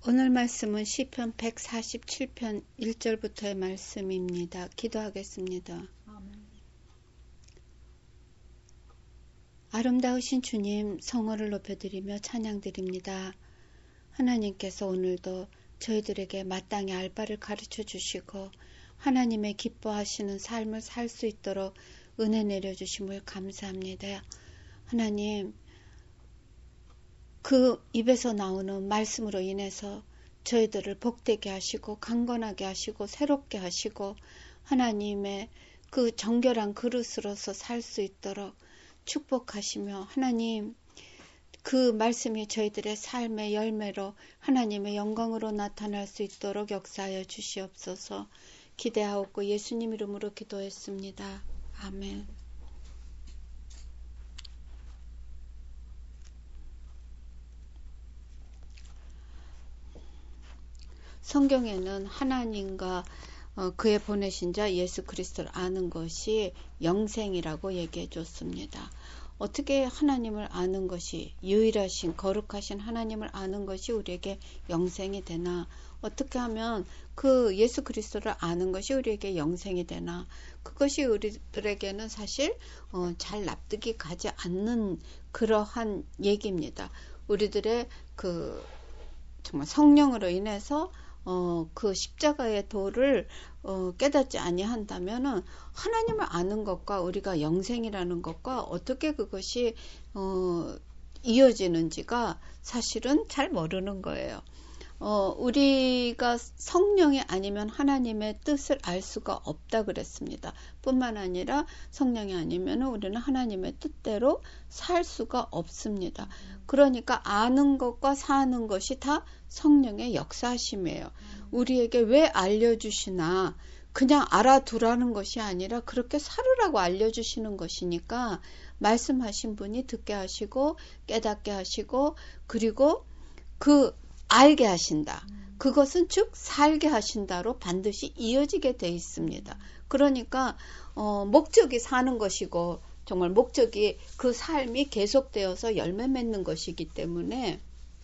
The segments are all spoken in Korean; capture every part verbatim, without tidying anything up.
오늘 말씀은 시편 백사십칠 편 일 절부터의 말씀입니다. 기도하겠습니다. 아멘. 아름다우신 주님, 성호를 높여드리며 찬양드립니다. 하나님께서 오늘도 저희들에게 마땅히 알 바를 가르쳐 주시고 하나님의 기뻐하시는 삶을 살 수 있도록 은혜 내려주심을 감사합니다. 하나님, 그 입에서 나오는 말씀으로 인해서 저희들을 복되게 하시고 강건하게 하시고 새롭게 하시고 하나님의 그 정결한 그릇으로서 살 수 있도록 축복하시며 하나님, 그 말씀이 저희들의 삶의 열매로 하나님의 영광으로 나타날 수 있도록 역사하여 주시옵소서. 기대하옵고 예수님 이름으로 기도했습니다. 아멘. 성경에는 하나님과 그의 보내신 자 예수 그리스도를 아는 것이 영생이라고 얘기해 줬습니다. 어떻게 하나님을 아는 것이, 유일하신 거룩하신 하나님을 아는 것이 우리에게 영생이 되나? 어떻게 하면 그 예수 그리스도를 아는 것이 우리에게 영생이 되나? 그것이 우리들에게는 사실 어, 잘 납득이 가지 않는 그러한 얘기입니다. 우리들의 그 정말 성령으로 인해서 어, 그 십자가의 도를 어, 깨닫지 아니한다면은 하나님을 아는 것과 우리가 영생이라는 것과 어떻게 그것이 어, 이어지는지가 사실은 잘 모르는 거예요. 어, 우리가 성령이 아니면 하나님의 뜻을 알 수가 없다 그랬습니다. 뿐만 아니라 성령이 아니면 우리는 하나님의 뜻대로 살 수가 없습니다. 그러니까 아는 것과 사는 것이 다 성령의 역사심이에요. 우리에게 왜 알려주시나, 그냥 알아두라는 것이 아니라 그렇게 살으라고 알려주시는 것이니까 말씀하신 분이 듣게 하시고 깨닫게 하시고 그리고 그 알게 하신다. 그것은 즉 살게 하신다로 반드시 이어지게 돼 있습니다. 그러니까 어, 목적이 사는 것이고 정말 목적이 그 삶이 계속되어서 열매 맺는 것이기 때문에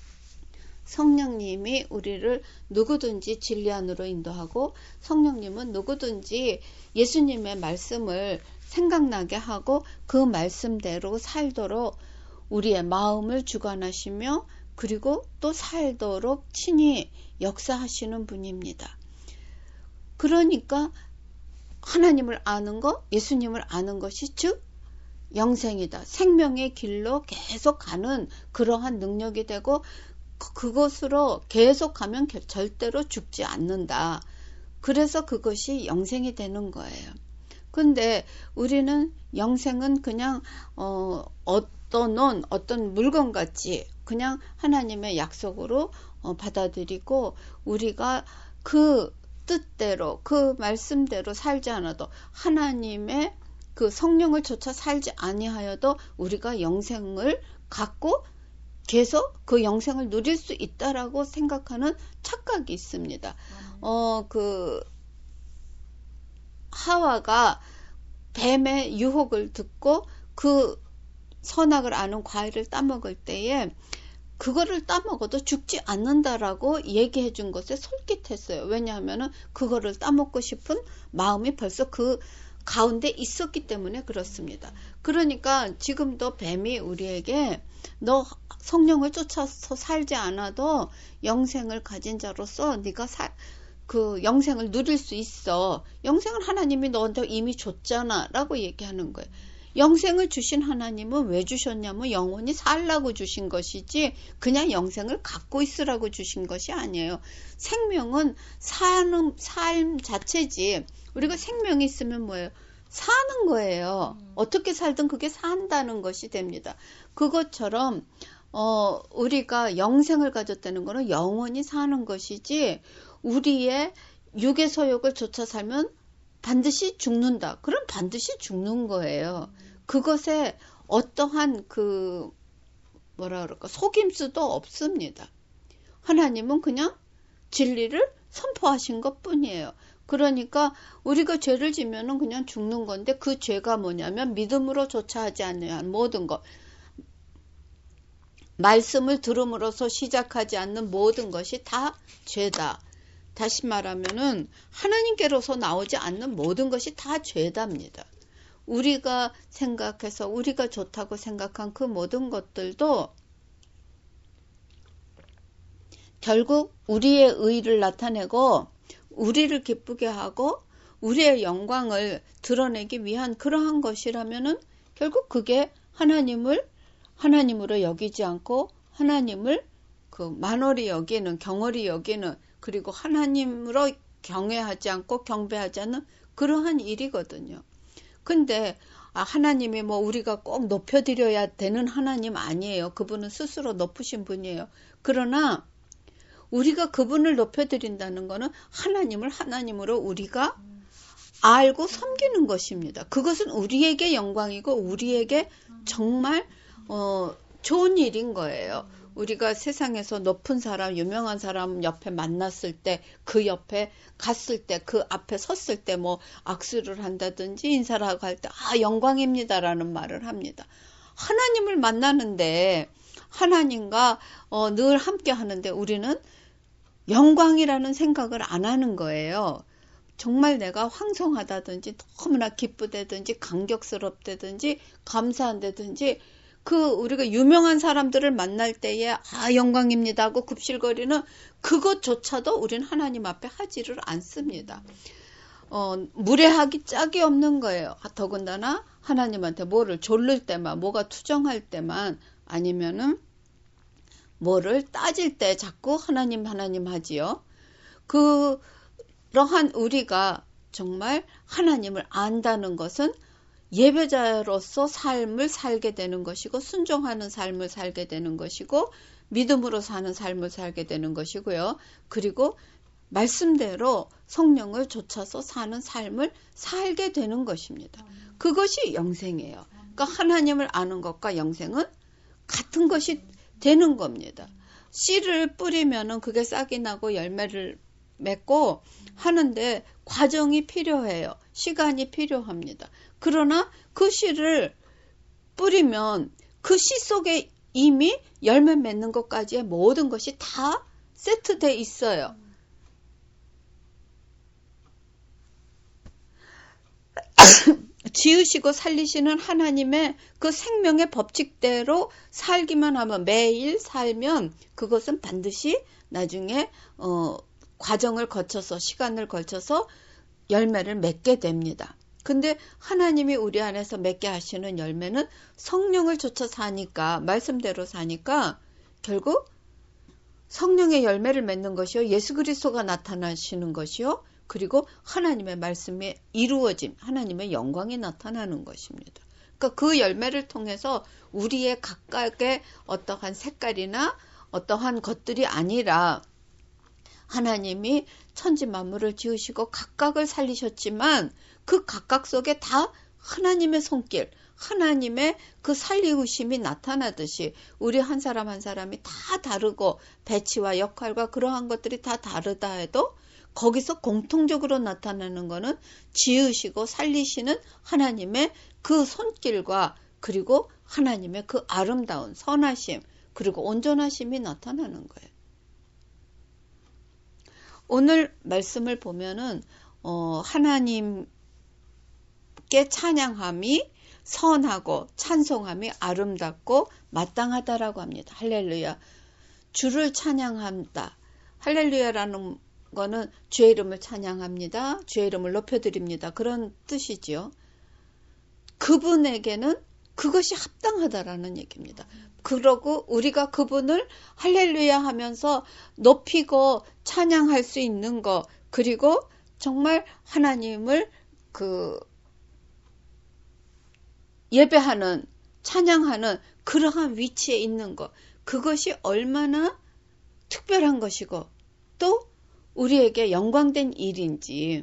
성령님이 우리를 누구든지 진리 안으로 인도하고 성령님은 누구든지 예수님의 말씀을 생각나게 하고 그 말씀대로 살도록 우리의 마음을 주관하시며 그리고 또 살도록 친히 역사하시는 분입니다. 그러니까 하나님을 아는 것, 예수님을 아는 것이 즉 영생이다. 생명의 길로 계속 가는 그러한 능력이 되고 그것으로 계속 가면 절대로 죽지 않는다. 그래서 그것이 영생이 되는 거예요. 근데 우리는 영생은 그냥 어, 어떤 어떤 물건같이 그냥 하나님의 약속으로 어, 받아들이고 우리가 그 뜻대로 그 말씀대로 살지 않아도 하나님의 그 성령을 쫓아 살지 아니하여도 우리가 영생을 갖고 계속 그 영생을 누릴 수 있다라고 생각하는 착각이 있습니다. 어, 그 하와가 뱀의 유혹을 듣고 그 선악을 아는 과일을 따먹을 때에 그거를 따먹어도 죽지 않는다라고 얘기해 준 것에 솔깃했어요. 왜냐하면 그거를 따먹고 싶은 마음이 벌써 그 가운데 있었기 때문에 그렇습니다. 그러니까 지금도 뱀이 우리에게 너 성령을 쫓아서 살지 않아도 영생을 가진 자로서 네가 사, 그 영생을 누릴 수 있어. 영생을 하나님이 너한테 이미 줬잖아 라고 얘기하는 거예요. 영생을 주신 하나님은 왜 주셨냐면 영원히 살라고 주신 것이지 그냥 영생을 갖고 있으라고 주신 것이 아니에요. 생명은 사는 삶 자체지. 우리가 생명이 있으면 뭐예요? 사는 거예요. 음. 어떻게 살든 그게 산다는 것이 됩니다. 그것처럼 어, 우리가 영생을 가졌다는 것은 영원히 사는 것이지 우리의 육의 소욕을 쫓아 살면 반드시 죽는다. 그럼 반드시 죽는 거예요. 그것에 어떠한 그 뭐라 그럴까 속임수도 없습니다. 하나님은 그냥 진리를 선포하신 것뿐이에요. 그러니까 우리가 죄를 지면은 그냥 죽는 건데 그 죄가 뭐냐면 믿음으로 조차하지 않는 모든 것. 말씀을 들음으로써 시작하지 않는 모든 것이 다 죄다. 다시 말하면은 하나님께로서 나오지 않는 모든 것이 다 죄답니다. 우리가 생각해서 우리가 좋다고 생각한 그 모든 것들도 결국 우리의 의를 나타내고 우리를 기쁘게 하고 우리의 영광을 드러내기 위한 그러한 것이라면은 결국 그게 하나님을 하나님으로 여기지 않고 하나님을 그 만월히 여기는 경월히 여기는 그리고 하나님으로 경외하지 않고 경배하지 않는 그러한 일이거든요. 근데 아, 하나님이 뭐 우리가 꼭 높여드려야 되는 하나님 아니에요. 그분은 스스로 높으신 분이에요. 그러나 우리가 그분을 높여드린다는 것은 하나님을 하나님으로 우리가 알고 섬기는 것입니다. 그것은 우리에게 영광이고 우리에게 정말 어, 좋은 일인 거예요. 우리가 세상에서 높은 사람, 유명한 사람 옆에 만났을 때, 그 옆에 갔을 때, 그 앞에 섰을 때 뭐 악수를 한다든지 인사를 하고 할 때, 아, 영광입니다라는 말을 합니다. 하나님을 만나는데, 하나님과 어, 늘 함께 하는데 우리는 영광이라는 생각을 안 하는 거예요. 정말 내가 황송하다든지 너무나 기쁘다든지 감격스럽다든지 감사한다든지 그 우리가 유명한 사람들을 만날 때에 아 영광입니다 하고 굽실거리는 그것조차도 우리는 하나님 앞에 하지를 않습니다. 어, 무례하기 짝이 없는 거예요. 더군다나 하나님한테 뭐를 졸릴 때만 뭐가 투정할 때만 아니면은 뭐를 따질 때 자꾸 하나님 하나님 하지요. 그러한 우리가 정말 하나님을 안다는 것은 예배자로서 삶을 살게 되는 것이고 순종하는 삶을 살게 되는 것이고 믿음으로 사는 삶을 살게 되는 것이고요. 그리고 말씀대로 성령을 좇아서 사는 삶을 살게 되는 것입니다. 그것이 영생이에요. 그러니까 하나님을 아는 것과 영생은 같은 것이 되는 겁니다. 씨를 뿌리면은 그게 싹이 나고 열매를 맺고 하는데 과정이 필요해요. 시간이 필요합니다. 그러나 그 씨를 뿌리면 그 씨 속에 이미 열매 맺는 것까지의 모든 것이 다 세트돼 있어요. 지으시고 살리시는 하나님의 그 생명의 법칙대로 살기만 하면 매일 살면 그것은 반드시 나중에 어, 과정을 거쳐서 시간을 거쳐서 열매를 맺게 됩니다. 근데 하나님이 우리 안에서 맺게 하시는 열매는 성령을 좇아 사니까 말씀대로 사니까 결국 성령의 열매를 맺는 것이요 예수 그리스도가 나타나시는 것이요 그리고 하나님의 말씀이 이루어짐 하나님의 영광이 나타나는 것입니다. 그러니까 그 열매를 통해서 우리의 각각의 어떠한 색깔이나 어떠한 것들이 아니라 하나님이 천지 만물을 지으시고 각각을 살리셨지만 그 각각 속에 다 하나님의 손길, 하나님의 그 살리우심이 나타나듯이 우리 한 사람 한 사람이 다 다르고 배치와 역할과 그러한 것들이 다 다르다 해도 거기서 공통적으로 나타나는 것은 지으시고 살리시는 하나님의 그 손길과 그리고 하나님의 그 아름다운 선하심 그리고 온전하심이 나타나는 거예요. 오늘 말씀을 보면은 어, 하나님께 찬양함이 선하고 찬송함이 아름답고 마땅하다라고 합니다. 할렐루야. 주를 찬양한다. 할렐루야라는 거는 주의 이름을 찬양합니다. 주의 이름을 높여드립니다. 그런 뜻이지요. 그분에게는 그것이 합당하다라는 얘기입니다. 그러고 우리가 그분을 할렐루야 하면서 높이고 찬양할 수 있는 거 그리고 정말 하나님을 그 예배하는 찬양하는 그러한 위치에 있는 것 그것이 얼마나 특별한 것이고 또 우리에게 영광된 일인지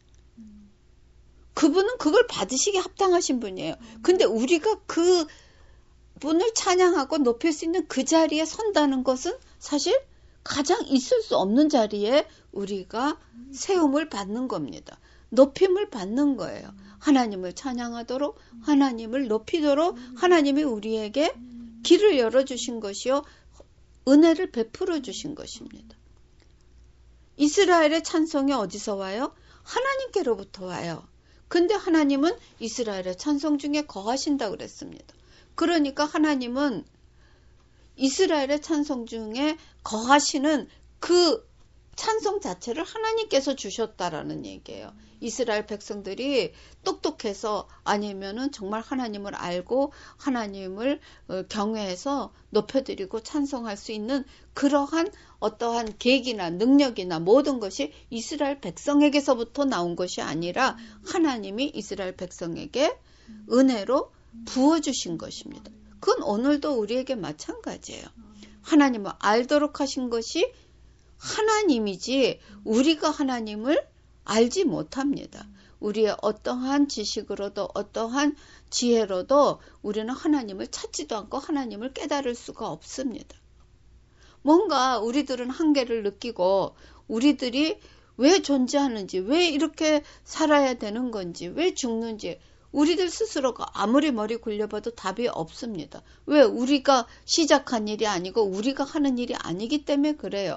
그분은 그걸 받으시기 합당하신 분이에요. 근데 우리가 그 분을 찬양하고 높일 수 있는 그 자리에 선다는 것은 사실 가장 있을 수 없는 자리에 우리가 세움을 받는 겁니다. 높임을 받는 거예요. 하나님을 찬양하도록 하나님을 높이도록 하나님이 우리에게 길을 열어주신 것이요 은혜를 베풀어 주신 것입니다. 이스라엘의 찬송이 어디서 와요? 하나님께로부터 와요. 근데 하나님은 이스라엘의 찬송 중에 거하신다고 그랬습니다. 그러니까 하나님은 이스라엘의 찬송 중에 거하시는 그 찬송 자체를 하나님께서 주셨다라는 얘기예요. 이스라엘 백성들이 똑똑해서 아니면은 정말 하나님을 알고 하나님을 경외해서 높여드리고 찬송할 수 있는 그러한 어떠한 계기나 능력이나 모든 것이 이스라엘 백성에게서부터 나온 것이 아니라 하나님이 이스라엘 백성에게 은혜로 부어주신 것입니다. 그건 오늘도 우리에게 마찬가지예요. 하나님을 알도록 하신 것이 하나님이지 우리가 하나님을 알지 못합니다. 우리의 어떠한 지식으로도 어떠한 지혜로도 우리는 하나님을 찾지도 않고 하나님을 깨달을 수가 없습니다. 뭔가 우리들은 한계를 느끼고 우리들이 왜 존재하는지, 왜 이렇게 살아야 되는 건지, 왜 죽는지 우리들 스스로가 아무리 머리 굴려봐도 답이 없습니다. 왜? 우리가 시작한 일이 아니고 우리가 하는 일이 아니기 때문에 그래요.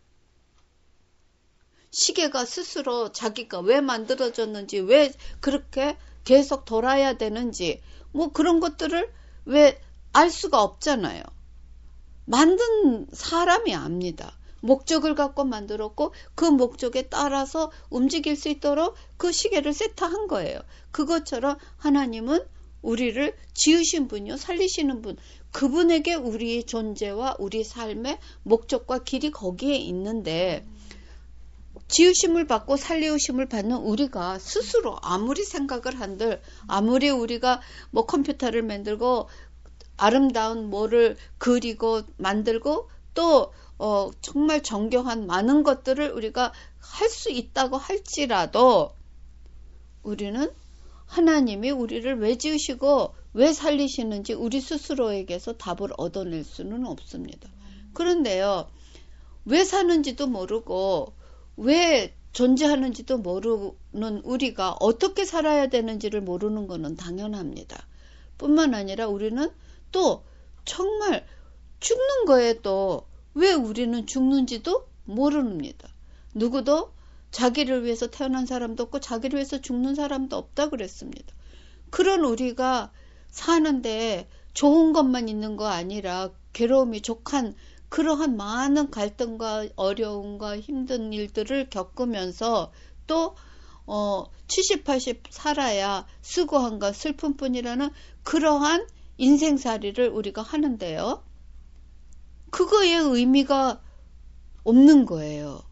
시계가 스스로 자기가 왜 만들어졌는지, 왜 그렇게 계속 돌아야 되는지, 뭐 그런 것들을 왜 알 수가 없잖아요. 만든 사람이 압니다. 목적을 갖고 만들었고 그 목적에 따라서 움직일 수 있도록 그 시계를 세트한 거예요. 그것처럼 하나님은 우리를 지으신 분이요, 살리시는 분, 그분에게 우리의 존재와 우리 삶의 목적과 길이 거기에 있는데 지으심을 받고 살리우심을 받는 우리가 스스로 아무리 생각을 한들, 아무리 우리가 뭐 컴퓨터를 만들고 아름다운 뭐를 그리고 만들고 또 어, 정말 정교한 많은 것들을 우리가 할 수 있다고 할지라도 우리는 하나님이 우리를 왜 지으시고 왜 살리시는지 우리 스스로에게서 답을 얻어낼 수는 없습니다. 그런데요, 왜 사는지도 모르고 왜 존재하는지도 모르는 우리가 어떻게 살아야 되는지를 모르는 것은 당연합니다. 뿐만 아니라 우리는 또 정말 죽는 거에 또 왜 우리는 죽는지도 모릅니다. 누구도 자기를 위해서 태어난 사람도 없고 자기를 위해서 죽는 사람도 없다 그랬습니다. 그런 우리가 사는데 좋은 것만 있는 거 아니라 괴로움이 족한 그러한 많은 갈등과 어려움과 힘든 일들을 겪으면서 또 어, 칠십, 팔십 살아야 수고함과 슬픔뿐이라는 그러한 인생살이를 우리가 하는데요. 그거의 의미가 없는 거예요.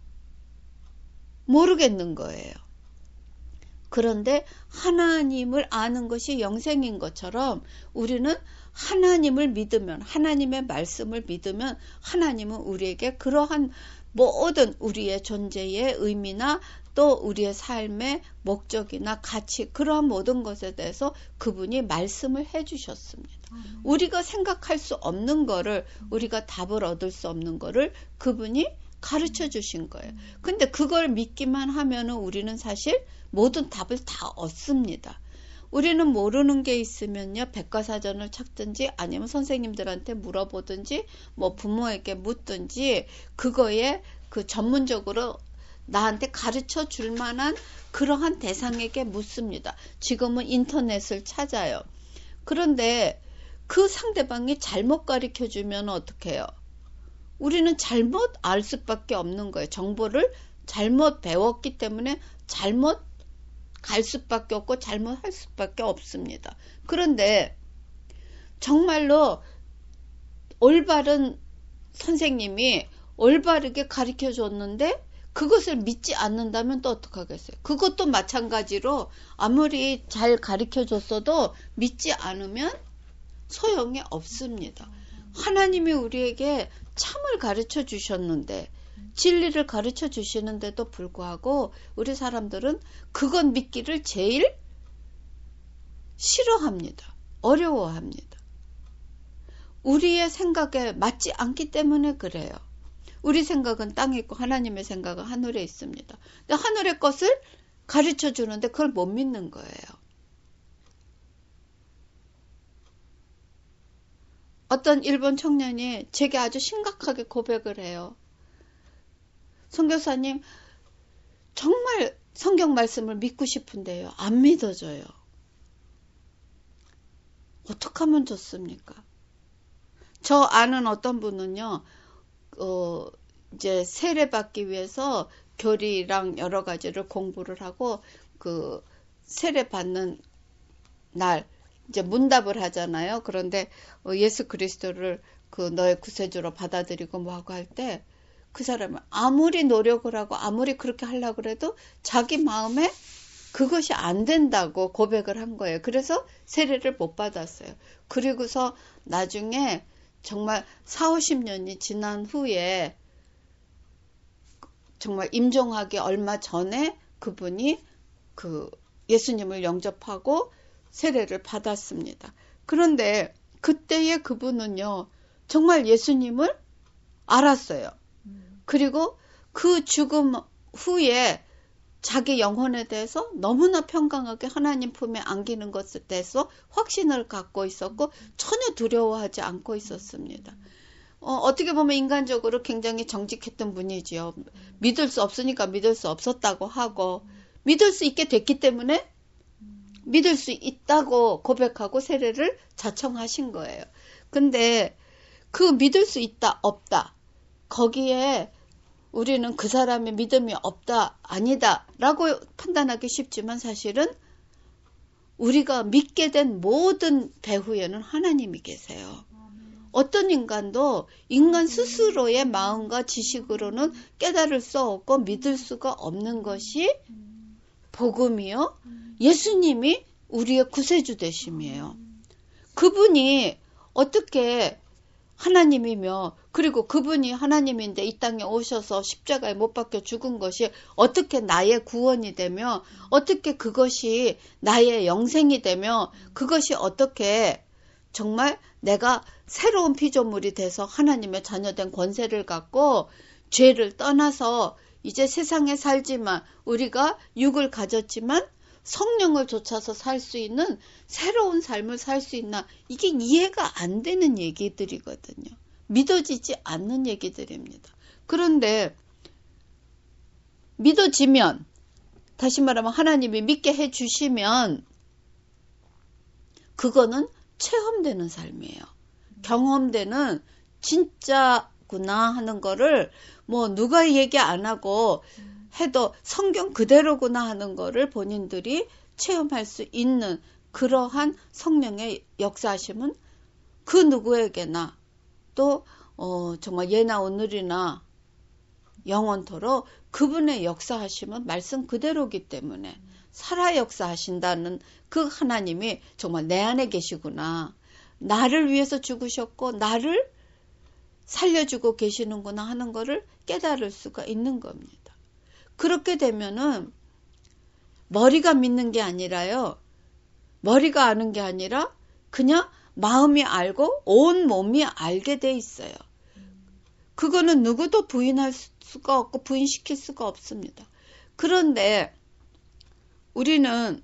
모르겠는 거예요. 그런데 하나님을 아는 것이 영생인 것처럼 우리는 하나님을 믿으면, 하나님의 말씀을 믿으면 하나님은 우리에게 그러한 모든 우리의 존재의 의미나 또 우리의 삶의 목적이나 가치, 그러한 모든 것에 대해서 그분이 말씀을 해주셨습니다. 음. 우리가 생각할 수 없는 거를, 우리가 답을 얻을 수 없는 거를 그분이 가르쳐 주신 거예요. 근데 그걸 믿기만 하면은 우리는 사실 모든 답을 다 얻습니다. 우리는 모르는 게 있으면요, 백과사전을 찾든지 아니면 선생님들한테 물어보든지 뭐 부모에게 묻든지 그거에 그 전문적으로 나한테 가르쳐 줄 만한 그러한 대상에게 묻습니다. 지금은 인터넷을 찾아요. 그런데 그 상대방이 잘못 가르쳐 주면 어떻게 해요? 우리는 잘못 알 수밖에 없는 거예요. 정보를 잘못 배웠기 때문에 잘못 갈 수밖에 없고 잘못할 수밖에 없습니다. 그런데 정말로 올바른 선생님이 올바르게 가르쳐 줬는데 그것을 믿지 않는다면 또 어떡하겠어요? 그것도 마찬가지로 아무리 잘 가르쳐 줬어도 믿지 않으면 소용이 없습니다. 하나님이 우리에게 참을 가르쳐 주셨는데, 진리를 가르쳐 주시는데도 불구하고 우리 사람들은 그건 믿기를 제일 싫어합니다. 어려워합니다. 우리의 생각에 맞지 않기 때문에 그래요. 우리 생각은 땅에 있고 하나님의 생각은 하늘에 있습니다. 근데 하늘의 것을 가르쳐 주는데 그걸 못 믿는 거예요. 어떤 일본 청년이 제게 아주 심각하게 고백을 해요. 선교사님, 정말 성경 말씀을 믿고 싶은데요. 안 믿어져요. 어떻게 하면 좋습니까? 저 아는 어떤 분은요, 어, 이제 세례받기 위해서 교리랑 여러 가지를 공부를 하고, 그, 세례받는 날, 이제 문답을 하잖아요. 그런데 예수 그리스도를 그 너의 구세주로 받아들이고 뭐 하고 할 때, 그 사람은 아무리 노력을 하고 아무리 그렇게 하려고 해도 자기 마음에 그것이 안 된다고 고백을 한 거예요. 그래서 세례를 못 받았어요. 그리고서 나중에 정말 사오십 년이 지난 후에 정말 임종하기 얼마 전에 그분이 그 예수님을 영접하고 세례를 받았습니다. 그런데 그때의 그분은요, 정말 예수님을 알았어요. 그리고 그 죽음 후에 자기 영혼에 대해서 너무나 평강하게 하나님 품에 안기는 것에 대해서 확신을 갖고 있었고 전혀 두려워하지 않고 있었습니다. 어, 어떻게 보면 인간적으로 굉장히 정직했던 분이지요. 믿을 수 없으니까 믿을 수 없었다고 하고 믿을 수 있게 됐기 때문에 믿을 수 있다고 고백하고 세례를 자청하신 거예요. 근데 그 믿을 수 있다, 없다, 거기에 우리는 그 사람의 믿음이 없다, 아니다 라고 판단하기 쉽지만 사실은 우리가 믿게 된 모든 배후에는 하나님이 계세요. 어떤 인간도 인간 스스로의 마음과 지식으로는 깨달을 수 없고 믿을 수가 없는 것이 복음이요, 예수님이 우리의 구세주 되심이에요. 그분이 어떻게 하나님이며 그리고 그분이 하나님인데 이 땅에 오셔서 십자가에 못 박혀 죽은 것이 어떻게 나의 구원이 되며 어떻게 그것이 나의 영생이 되며 그것이 어떻게 정말 내가 새로운 피조물이 돼서 하나님의 자녀된 권세를 갖고 죄를 떠나서 이제 세상에 살지만 우리가 육을 가졌지만 성령을 좇아서 살 수 있는 새로운 삶을 살 수 있나, 이게 이해가 안 되는 얘기들이거든요. 믿어지지 않는 얘기들입니다. 그런데 믿어지면, 다시 말하면 하나님이 믿게 해주시면 그거는 체험되는 삶이에요. 경험되는 진짜구나 하는 거를 뭐 누가 얘기 안 하고 해도 성경 그대로구나 하는 거를 본인들이 체험할 수 있는 그러한 성령의 역사하심은 그 누구에게나 또 어, 정말 예나 오늘이나 영원토록 그분의 역사하심은 말씀 그대로기 때문에 살아 역사하신다는 그 하나님이 정말 내 안에 계시구나, 나를 위해서 죽으셨고 나를 살려주고 계시는구나 하는 거를 깨달을 수가 있는 겁니다. 그렇게 되면은 머리가 믿는 게 아니라요, 머리가 아는 게 아니라 그냥 마음이 알고 온 몸이 알게 돼 있어요. 그거는 누구도 부인할 수가 없고 부인시킬 수가 없습니다. 그런데 우리는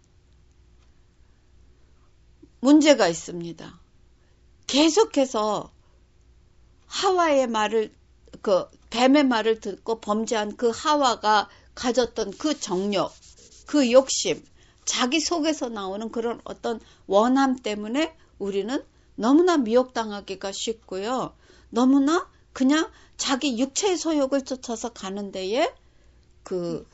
문제가 있습니다. 계속해서 하와의 말을, 그 뱀의 말을 듣고 범죄한 그 하와가 가졌던 그 정욕, 그 욕심, 자기 속에서 나오는 그런 어떤 원함 때문에 우리는 너무나 미혹당하기가 쉽고요. 너무나 그냥 자기 육체의 소욕을 쫓아서 가는 데에 그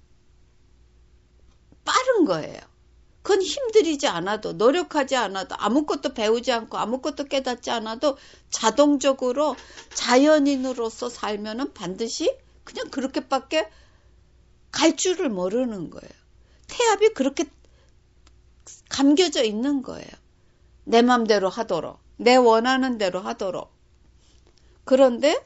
빠른 거예요. 그건 힘들이지 않아도, 노력하지 않아도, 아무것도 배우지 않고 아무것도 깨닫지 않아도 자동적으로 자연인으로서 살면은 반드시 그냥 그렇게밖에 갈 줄을 모르는 거예요. 태압이 그렇게 감겨져 있는 거예요. 내 맘대로 하도록, 내 원하는 대로 하도록. 그런데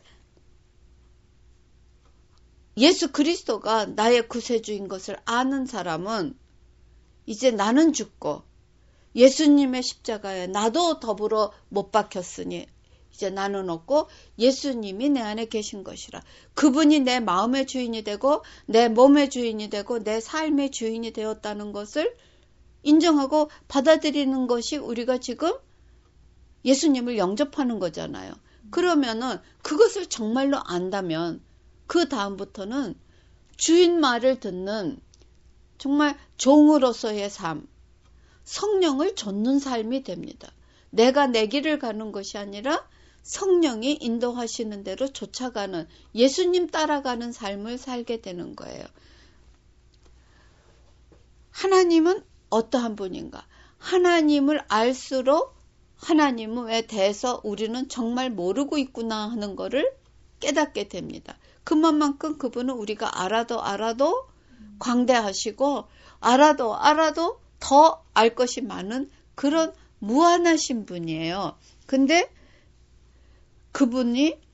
예수 그리스도가 나의 구세주인 것을 아는 사람은 이제 나는 죽고 예수님의 십자가에 나도 더불어 못 박혔으니 이제 나는 없고 예수님이 내 안에 계신 것이라. 그분이 내 마음의 주인이 되고 내 몸의 주인이 되고 내 삶의 주인이 되었다는 것을 인정하고 받아들이는 것이 우리가 지금 예수님을 영접하는 거잖아요. 그러면은 그것을 정말로 안다면 그 다음부터는 주인 말을 듣는 정말 종으로서의 삶, 성령을 좇는 삶이 됩니다. 내가 내 길을 가는 것이 아니라 성령이 인도하시는 대로 쫓아가는, 예수님 따라가는 삶을 살게 되는 거예요. 하나님은 어떠한 분인가? 하나님을 알수록 하나님에 대해서 우리는 정말 모르고 있구나 하는 것을 깨닫게 됩니다. 그만큼 그분은 우리가 알아도 알아도 광대하시고 알아도 알아도 더 알 것이 많은 그런 무한하신 분이에요. 근데 그분이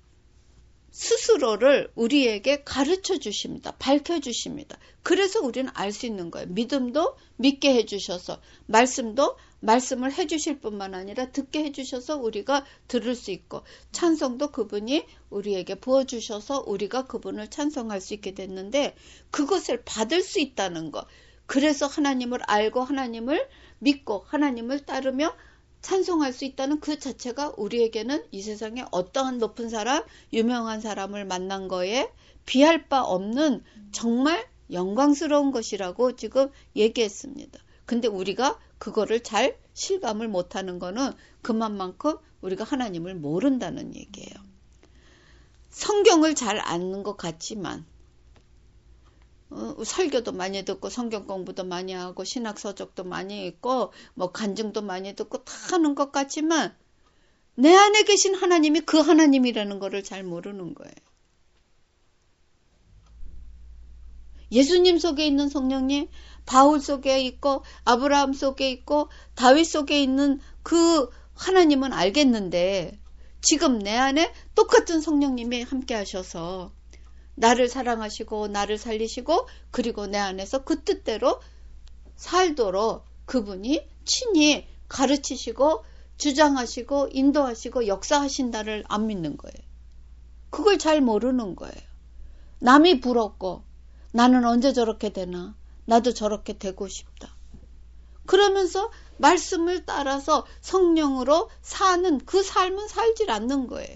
스스로를 우리에게 가르쳐 주십니다. 밝혀 주십니다. 그래서 우리는 알 수 있는 거예요. 믿음도 믿게 해주셔서, 말씀도 말씀을 해주실 뿐만 아니라 듣게 해주셔서 우리가 들을 수 있고, 찬송도 그분이 우리에게 부어주셔서 우리가 그분을 찬송할 수 있게 됐는데, 그것을 받을 수 있다는 것. 그래서 하나님을 알고 하나님을 믿고 하나님을 따르며 찬송할 수 있다는 그 자체가 우리에게는 이 세상에 어떠한 높은 사람, 유명한 사람을 만난 거에 비할 바 없는 정말 영광스러운 것이라고 지금 얘기했습니다. 근데 우리가 그거를 잘 실감을 못하는 거는 그만큼 우리가 하나님을 모른다는 얘기예요. 성경을 잘 아는 것 같지만 어, 설교도 많이 듣고 성경 공부도 많이 하고 신학 서적도 많이 읽고 뭐 간증도 많이 듣고 다 하는 것 같지만 내 안에 계신 하나님이 그 하나님이라는 거를 잘 모르는 거예요. 예수님 속에 있는 성령님, 바울 속에 있고 아브라함 속에 있고 다윗 속에 있는 그 하나님은 알겠는데 지금 내 안에 똑같은 성령님이 함께 하셔서 나를 사랑하시고 나를 살리시고 그리고 내 안에서 그 뜻대로 살도록 그분이 친히 가르치시고 주장하시고 인도하시고 역사하신다를 안 믿는 거예요. 그걸 잘 모르는 거예요. 남이 부럽고 나는 언제 저렇게 되나? 나도 저렇게 되고 싶다. 그러면서 말씀을 따라서 성령으로 사는 그 삶은 살질 않는 거예요.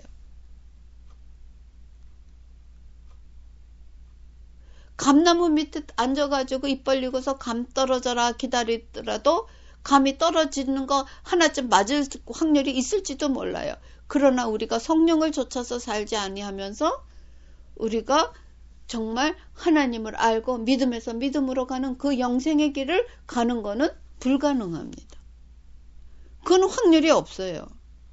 감나무 밑에 앉아가지고 입 벌리고서 감 떨어져라 기다리더라도 감이 떨어지는 거 하나쯤 맞을 확률이 있을지도 몰라요. 그러나 우리가 성령을 좇아서 살지 아니하면서 우리가 정말 하나님을 알고 믿음에서 믿음으로 가는 그 영생의 길을 가는 거는 불가능합니다. 그건 확률이 없어요.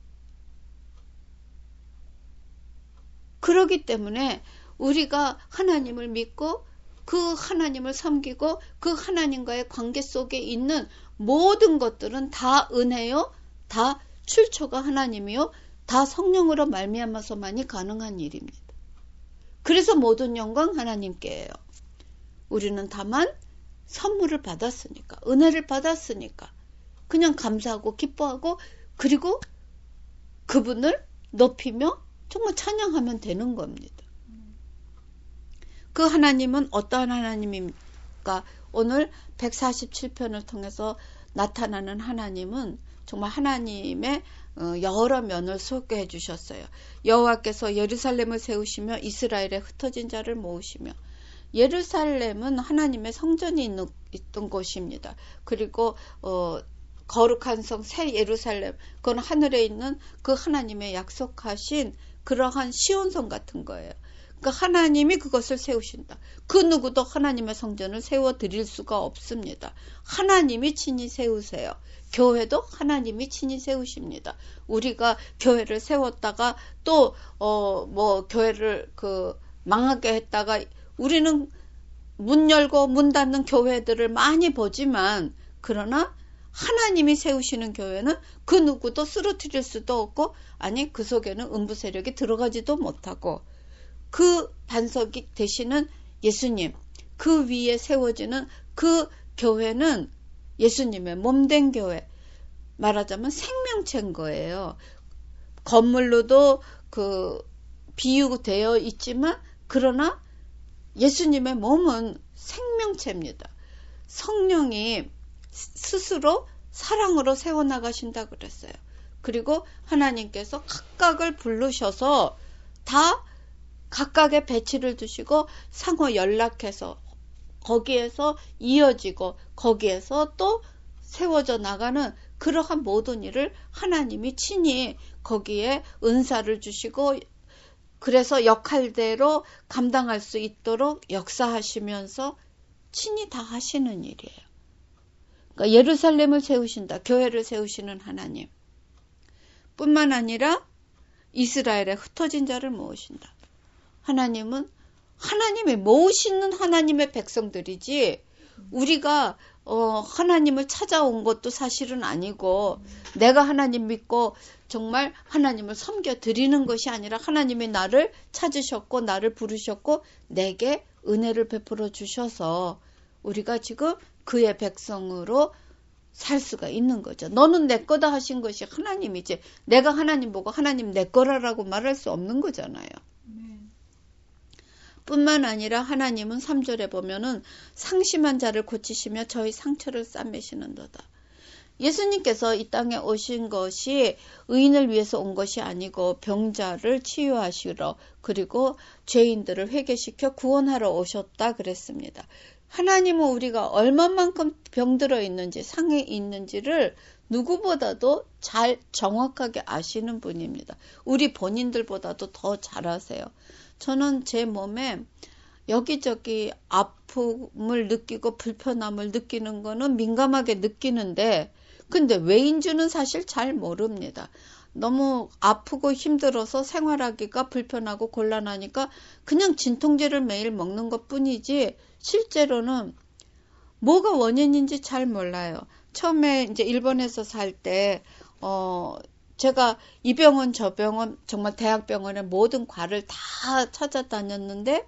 그렇기 때문에 우리가 하나님을 믿고 그 하나님을 섬기고 그 하나님과의 관계 속에 있는 모든 것들은 다 은혜요, 다 출처가 하나님이요, 다 성령으로 말미암아서만이 가능한 일입니다. 그래서 모든 영광 하나님께예요. 우리는 다만 선물을 받았으니까, 은혜를 받았으니까 그냥 감사하고 기뻐하고 그리고 그분을 높이며 정말 찬양하면 되는 겁니다. 그 하나님은 어떠한 하나님입니까? 오늘 백사십칠 편을 통해서 나타나는 하나님은 정말 하나님의 여러 면을 소개해 주셨어요. 여호와께서 예루살렘을 세우시며 이스라엘에 흩어진 자를 모으시며, 예루살렘은 하나님의 성전이 있는, 있던 곳입니다. 그리고 어, 거룩한 성 새 예루살렘, 그건 하늘에 있는 그 하나님의 약속하신 그러한 시온성 같은 거예요. 그러니까 하나님이 그것을 세우신다. 그 누구도 하나님의 성전을 세워드릴 수가 없습니다. 하나님이 친히 세우세요. 교회도 하나님이 친히 세우십니다. 우리가 교회를 세웠다가 또 어 뭐 교회를 그 망하게 했다가 우리는 문 열고 문 닫는 교회들을 많이 보지만, 그러나 하나님이 세우시는 교회는 그 누구도 쓰러뜨릴 수도 없고, 아니 그 속에는 음부 세력이 들어가지도 못하고, 그 반석이 되시는 예수님, 그 위에 세워지는 그 교회는 예수님의 몸된 교회, 말하자면 생명체인 거예요. 건물로도 그 비유되어 있지만 그러나 예수님의 몸은 생명체입니다. 성령이 스스로 사랑으로 세워나가신다 그랬어요. 그리고 하나님께서 각각을 부르셔서 다 각각의 배치를 두시고 상호 연락해서 거기에서 이어지고 거기에서 또 세워져 나가는 그러한 모든 일을 하나님이 친히 거기에 은사를 주시고 그래서 역할대로 감당할 수 있도록 역사하시면서 친히 다 하시는 일이에요. 그러니까 예루살렘을 세우신다. 교회를 세우시는 하나님. 뿐만 아니라 이스라엘에 흩어진 자를 모으신다. 하나님은 하나님이 모으시는 하나님의 백성들이지 우리가 어, 하나님을 찾아온 것도 사실은 아니고 내가 하나님 믿고 정말 하나님을 섬겨 드리는 것이 아니라 하나님이 나를 찾으셨고 나를 부르셨고 내게 은혜를 베풀어 주셔서 우리가 지금 그의 백성으로 살 수가 있는 거죠. 너는 내 거다 하신 것이 하나님이지 내가 하나님 보고 하나님 내 거라라고 말할 수 없는 거잖아요. 뿐만 아니라 하나님은 삼 절에 보면은 상심한 자를 고치시며 저희 상처를 싸매시는도다. 예수님께서 이 땅에 오신 것이 의인을 위해서 온 것이 아니고 병자를 치유하시러 그리고 죄인들을 회개시켜 구원하러 오셨다 그랬습니다. 하나님은 우리가 얼마만큼 병들어 있는지 상해 있는지를 누구보다도 잘 정확하게 아시는 분입니다. 우리 본인들보다도 더 잘 아세요. 저는 제 몸에 여기저기 아픔을 느끼고 불편함을 느끼는 거는 민감하게 느끼는데 근데 왜인지는 사실 잘 모릅니다. 너무 아프고 힘들어서 생활하기가 불편하고 곤란하니까 그냥 진통제를 매일 먹는 것 뿐이지 실제로는 뭐가 원인인지 잘 몰라요. 처음에 이제 일본에서 살 때 어 제가 이 병원 저 병원 정말 대학병원의 모든 과를 다 찾아다녔는데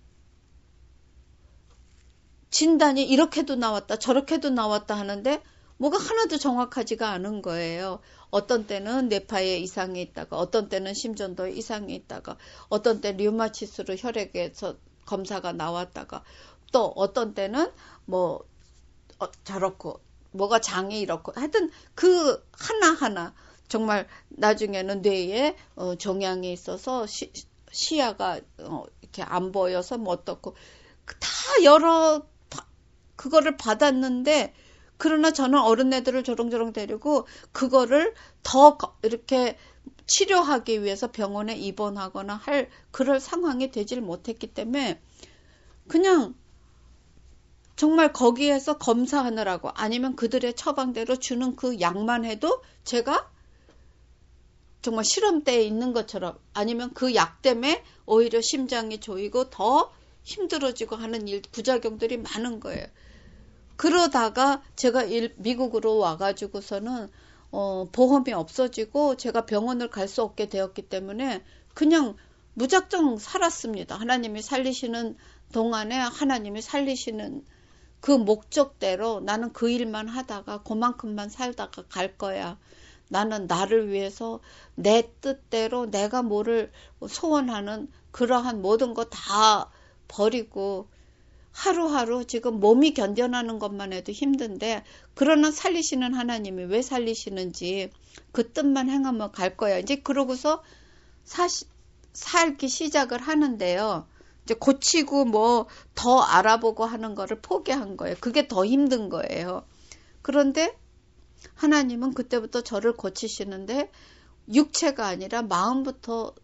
진단이 이렇게도 나왔다 저렇게도 나왔다 하는데 뭐가 하나도 정확하지가 않은 거예요. 어떤 때는 뇌파에 이상이 있다가 어떤 때는 심전도에 이상이 있다가 어떤 때 류마티스로 혈액에서 검사가 나왔다가 또 어떤 때는 뭐 어, 저렇고 뭐가 장이 이렇고 하여튼 그 하나하나 정말 나중에는 뇌에 어, 종양이 있어서 시, 시야가 어, 이렇게 안 보여서 뭐 어떻고 다 여러 바, 그거를 받았는데 그러나 저는 어린애들을 조롱조롱 데리고 그거를 더 이렇게 치료하기 위해서 병원에 입원하거나 할 그럴 상황이 되질 못했기 때문에 그냥 정말 거기에서 검사하느라고 아니면 그들의 처방대로 주는 그 약만 해도 제가 정말 실험대에 있는 것처럼 아니면 그 약 때문에 오히려 심장이 조이고 더 힘들어지고 하는 일, 부작용들이 많은 거예요. 그러다가 제가 일, 미국으로 와가지고서는 어, 보험이 없어지고 제가 병원을 갈 수 없게 되었기 때문에 그냥 무작정 살았습니다. 하나님이 살리시는 동안에 하나님이 살리시는 그 목적대로 나는 그 일만 하다가 그만큼만 살다가 갈 거야. 나는 나를 위해서 내 뜻대로 내가 뭐를 소원하는 그러한 모든 거 다 버리고 하루하루 지금 몸이 견뎌나는 것만 해도 힘든데 그러나 살리시는 하나님이 왜 살리시는지 그 뜻만 행하면 갈 거야. 이제 그러고서 사시, 살기 시작을 하는데요. 이제 고치고 뭐 더 알아보고 하는 거를 포기한 거예요. 그게 더 힘든 거예요. 그런데 하나님은 그때부터 저를 고치시는데 육체가 아니라 마음부터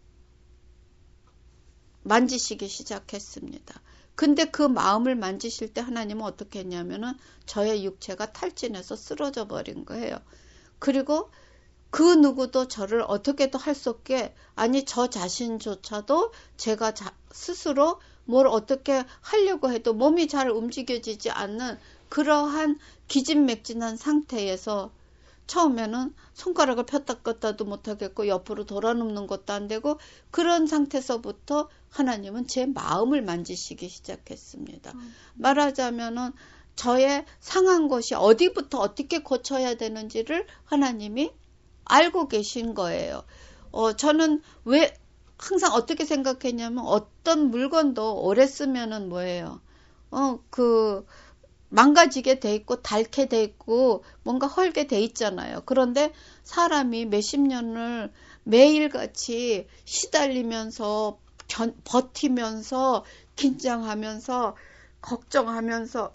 만지시기 시작했습니다. 근데 그 마음을 만지실 때 하나님은 어떻게 했냐면은 저의 육체가 탈진해서 쓰러져 버린 거예요. 그리고 그 누구도 저를 어떻게도 할 수 없게 아니 저 자신조차도 제가 자, 스스로 뭘 어떻게 하려고 해도 몸이 잘 움직여지지 않는 그러한 기진맥진한 상태에서 처음에는 손가락을 폈다 껐다도 못하겠고 옆으로 돌아눕는 것도 안 되고 그런 상태에서부터 하나님은 제 마음을 만지시기 시작했습니다. 음. 말하자면은 저의 상한 것이 어디부터 어떻게 고쳐야 되는지를 하나님이 알고 계신 거예요. 어, 저는 왜 항상 어떻게 생각했냐면 어떤 물건도 오래 쓰면은 뭐예요? 어, 그 망가지게 돼 있고 닳게 돼 있고 뭔가 헐게 돼 있잖아요. 그런데 사람이 몇십 년을 매일같이 시달리면서 견, 버티면서 긴장하면서 걱정하면서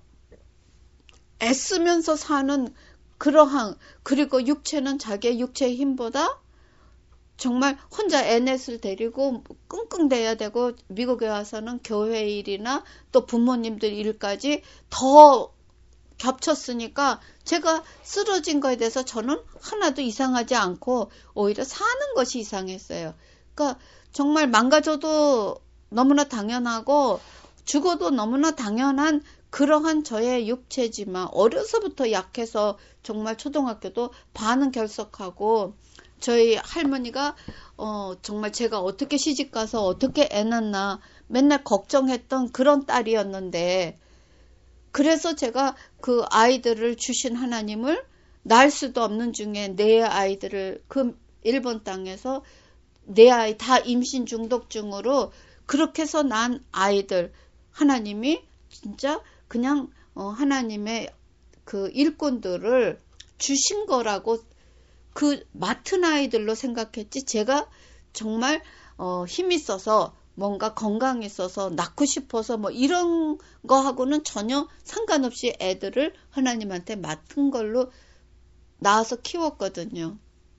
애쓰면서 사는 그러한, 그리고 육체는 자기의 육체의 힘보다 정말 혼자 애넷을 데리고 끙끙대야 되고, 미국에 와서는 교회 일이나 또 부모님들 일까지 더 겹쳤으니까 제가 쓰러진 거에 대해서 저는 하나도 이상하지 않고 오히려 사는 것이 이상했어요. 그러니까 정말 망가져도 너무나 당연하고 죽어도 너무나 당연한 그러한 저의 육체지만, 어려서부터 약해서 정말 초등학교도 반은 결석하고, 저희 할머니가 어 정말 제가 어떻게 시집가서 어떻게 애 낳나 맨날 걱정했던 그런 딸이었는데, 그래서 제가 그 아이들을 주신 하나님을 낳을 수도 없는 중에 내 아이들을 그 일본 땅에서 내 아이 다 임신 중독증으로 그렇게 해서 난 아이들, 하나님이 진짜 그냥 어 하나님의 그 일꾼들을 주신 거라고, 그 맡은 아이들로 생각했지, 제가 정말 어 힘이 있어서 뭔가 건강했어서 낳고 싶어서 뭐 이런 거하고는 전혀 상관없이 애들을 하나님한테 맡은 걸로 낳아서 키웠거든요.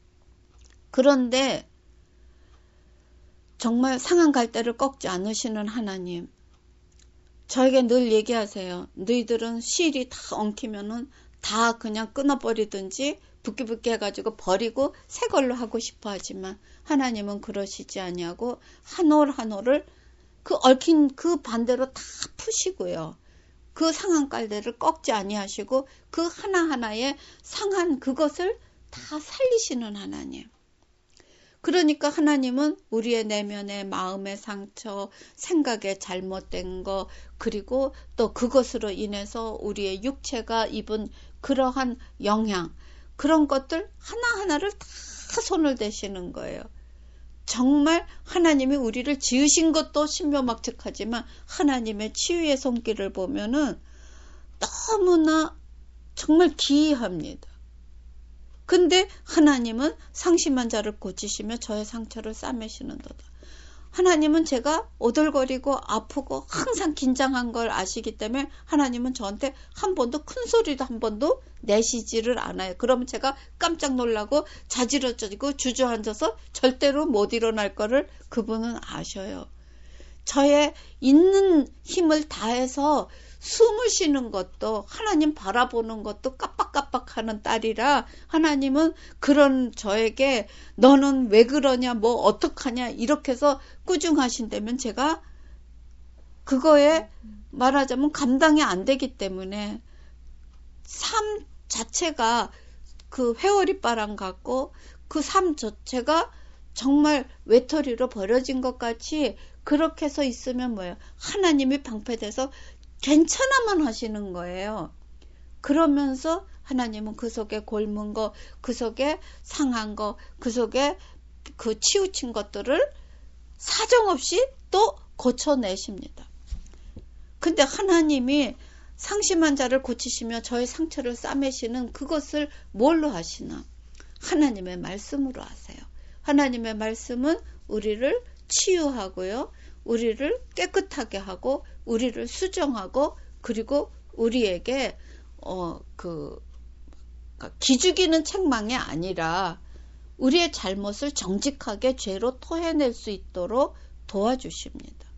그런데 정말 상한 갈대를 꺾지 않으시는 하나님, 저에게 늘 얘기하세요. 너희들은 실이 다 엉키면은 다 그냥 끊어버리든지 붓기붓기 해가지고 버리고 새 걸로 하고 싶어 하지만 하나님은 그러시지 아니하고 한 올 한 올을 그 얽힌 그 반대로 다 푸시고요. 그 상한 갈대를 꺾지 아니하시고 그 하나하나의 상한 그것을 다 살리시는 하나님. 그러니까 하나님은 우리의 내면의 마음의 상처, 생각의 잘못된 거, 그리고 또 그것으로 인해서 우리의 육체가 입은 그러한 영향, 그런 것들 하나하나를 다 손을 대시는 거예요. 정말 하나님이 우리를 지으신 것도 신묘막측하지만 하나님의 치유의 손길을 보면은 너무나 정말 기이합니다. 근데 하나님은 상심한 자를 고치시며 저의 상처를 싸매시는도다. 하나님은 제가 오들거리고 아프고 항상 긴장한 걸 아시기 때문에 하나님은 저한테 한 번도 큰 소리도 한 번도 내시지를 않아요. 그러면 제가 깜짝 놀라고 자지러지고 주저앉아서 절대로 못 일어날 거를 그분은 아셔요. 저의 있는 힘을 다해서 숨을 쉬는 것도, 하나님 바라보는 것도 깜빡깜빡하는 딸이라 하나님은 그런 저에게 너는 왜 그러냐, 뭐 어떡하냐 이렇게 해서 꾸중하신다면 제가 그거에 말하자면 감당이 안 되기 때문에 삶 자체가 그 회오리바람 같고 그 삶 자체가 정말 외톨이로 버려진 것 같이 그렇게 해서 있으면 뭐예요? 하나님이 방패돼서 괜찮아만 하시는 거예요. 그러면서 하나님은 그 속에 골문 거, 그 속에 상한 거, 그 속에 그 치우친 것들을 사정없이 또 고쳐내십니다. 근데 하나님이 상심한 자를 고치시며 저의 상처를 싸매시는 그것을 뭘로 하시나? 하나님의 말씀으로 하세요. 하나님의 말씀은 우리를 치유하고요, 우리를 깨끗하게 하고 우리를 수정하고, 그리고 우리에게 어, 그 기죽이는 책망이 아니라 우리의 잘못을 정직하게 죄로 토해낼 수 있도록 도와주십니다.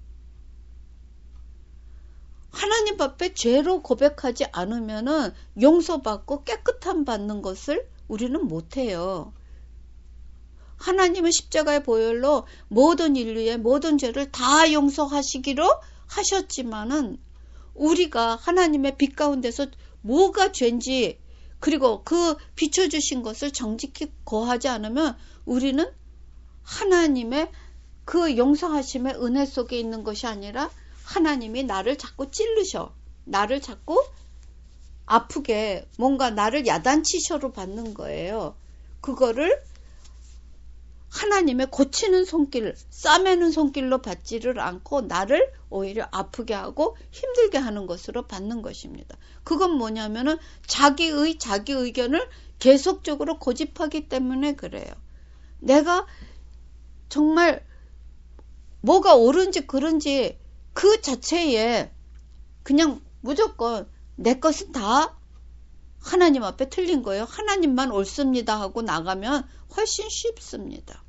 하나님 앞에 죄로 고백하지 않으면은 용서받고 깨끗함 받는 것을 우리는 못해요. 하나님은 십자가의 보혈로 모든 인류의 모든 죄를 다 용서하시기로 하셨지만은 우리가 하나님의 빛 가운데서 뭐가 죄인지, 그리고 그 비춰주신 것을 정직히 거하지 않으면 우리는 하나님의 그 용서하심의 은혜 속에 있는 것이 아니라 하나님이 나를 자꾸 찔르셔, 나를 자꾸 아프게 뭔가 나를 야단치셔로 받는 거예요. 그거를 하나님의 고치는 손길, 싸매는 손길로 받지를 않고 나를 오히려 아프게 하고 힘들게 하는 것으로 받는 것입니다. 그건 뭐냐면은 자기의 자기 의견을 계속적으로 고집하기 때문에 그래요. 내가 정말 뭐가 옳은지 그른지 그 자체에 그냥 무조건 내 것은 다 하나님 앞에 틀린 거예요. 하나님만 옳습니다 하고 나가면 훨씬 쉽습니다.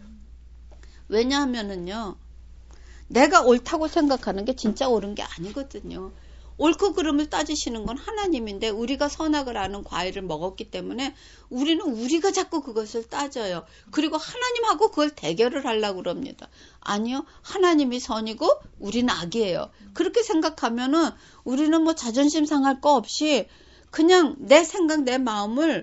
왜냐하면은요, 내가 옳다고 생각하는 게 진짜 옳은 게 아니거든요. 옳고 그름을 따지시는 건 하나님인데 우리가 선악을 아는 과일을 먹었기 때문에 우리는 우리가 자꾸 그것을 따져요. 그리고 하나님하고 그걸 대결을 하려고 그럽니다. 아니요. 하나님이 선이고 우리는 악이에요. 그렇게 생각하면은 우리는 뭐 자존심 상할 거 없이 그냥 내 생각, 내 마음을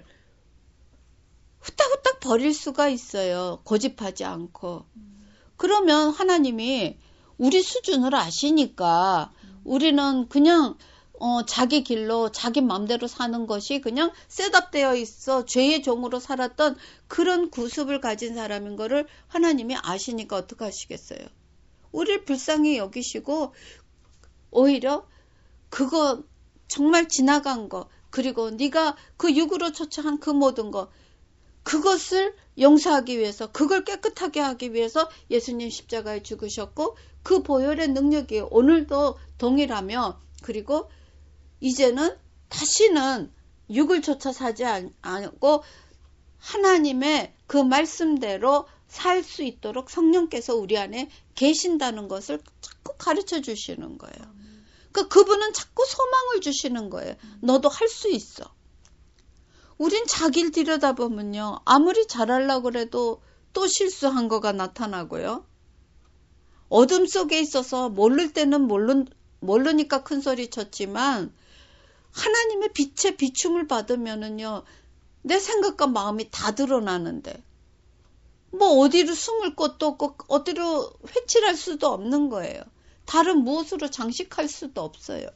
후딱후딱 버릴 수가 있어요. 고집하지 않고. 그러면 하나님이 우리 수준을 아시니까 우리는 그냥 어, 자기 길로 자기 마음대로 사는 것이 그냥 셋업되어 있어 죄의 종으로 살았던 그런 구습을 가진 사람인 거를 하나님이 아시니까 어떻게 하시겠어요? 우리를 불쌍히 여기시고 오히려 그거 정말 지나간 거 그리고 네가 그 육으로 초청한 그 모든 거 그것을 용서하기 위해서 그걸 깨끗하게 하기 위해서 예수님 십자가에 죽으셨고 그 보혈의 능력이 오늘도 동일하며 그리고 이제는 다시는 육을 쫓아 사지 않고 하나님의 그 말씀대로 살 수 있도록 성령께서 우리 안에 계신다는 것을 자꾸 가르쳐 주시는 거예요. 그러니까 그분은 자꾸 소망을 주시는 거예요. 너도 할 수 있어. 우린 자기를 들여다보면요. 아무리 잘하려고 그래도 또 실수한 거가 나타나고요. 어둠 속에 있어서 모를 때는 모르, 모르니까 큰 소리 쳤지만 하나님의 빛에 비춤을 받으면은요. 내 생각과 마음이 다 드러나는데 뭐 어디로 숨을 곳도 없고 어디로 회칠할 수도 없는 거예요. 다른 무엇으로 장식할 수도 없어요.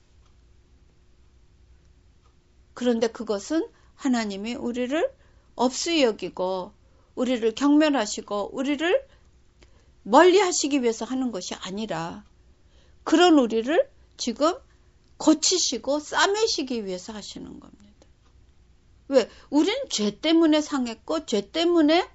그런데 그것은 하나님이 우리를 업수히 여기고 우리를 경멸하시고 우리를 멀리 하시기 위해서 하는 것이 아니라 그런 우리를 지금 고치시고 싸매시기 위해서 하시는 겁니다. 왜? 우리는 죄 때문에 상했고 죄 때문에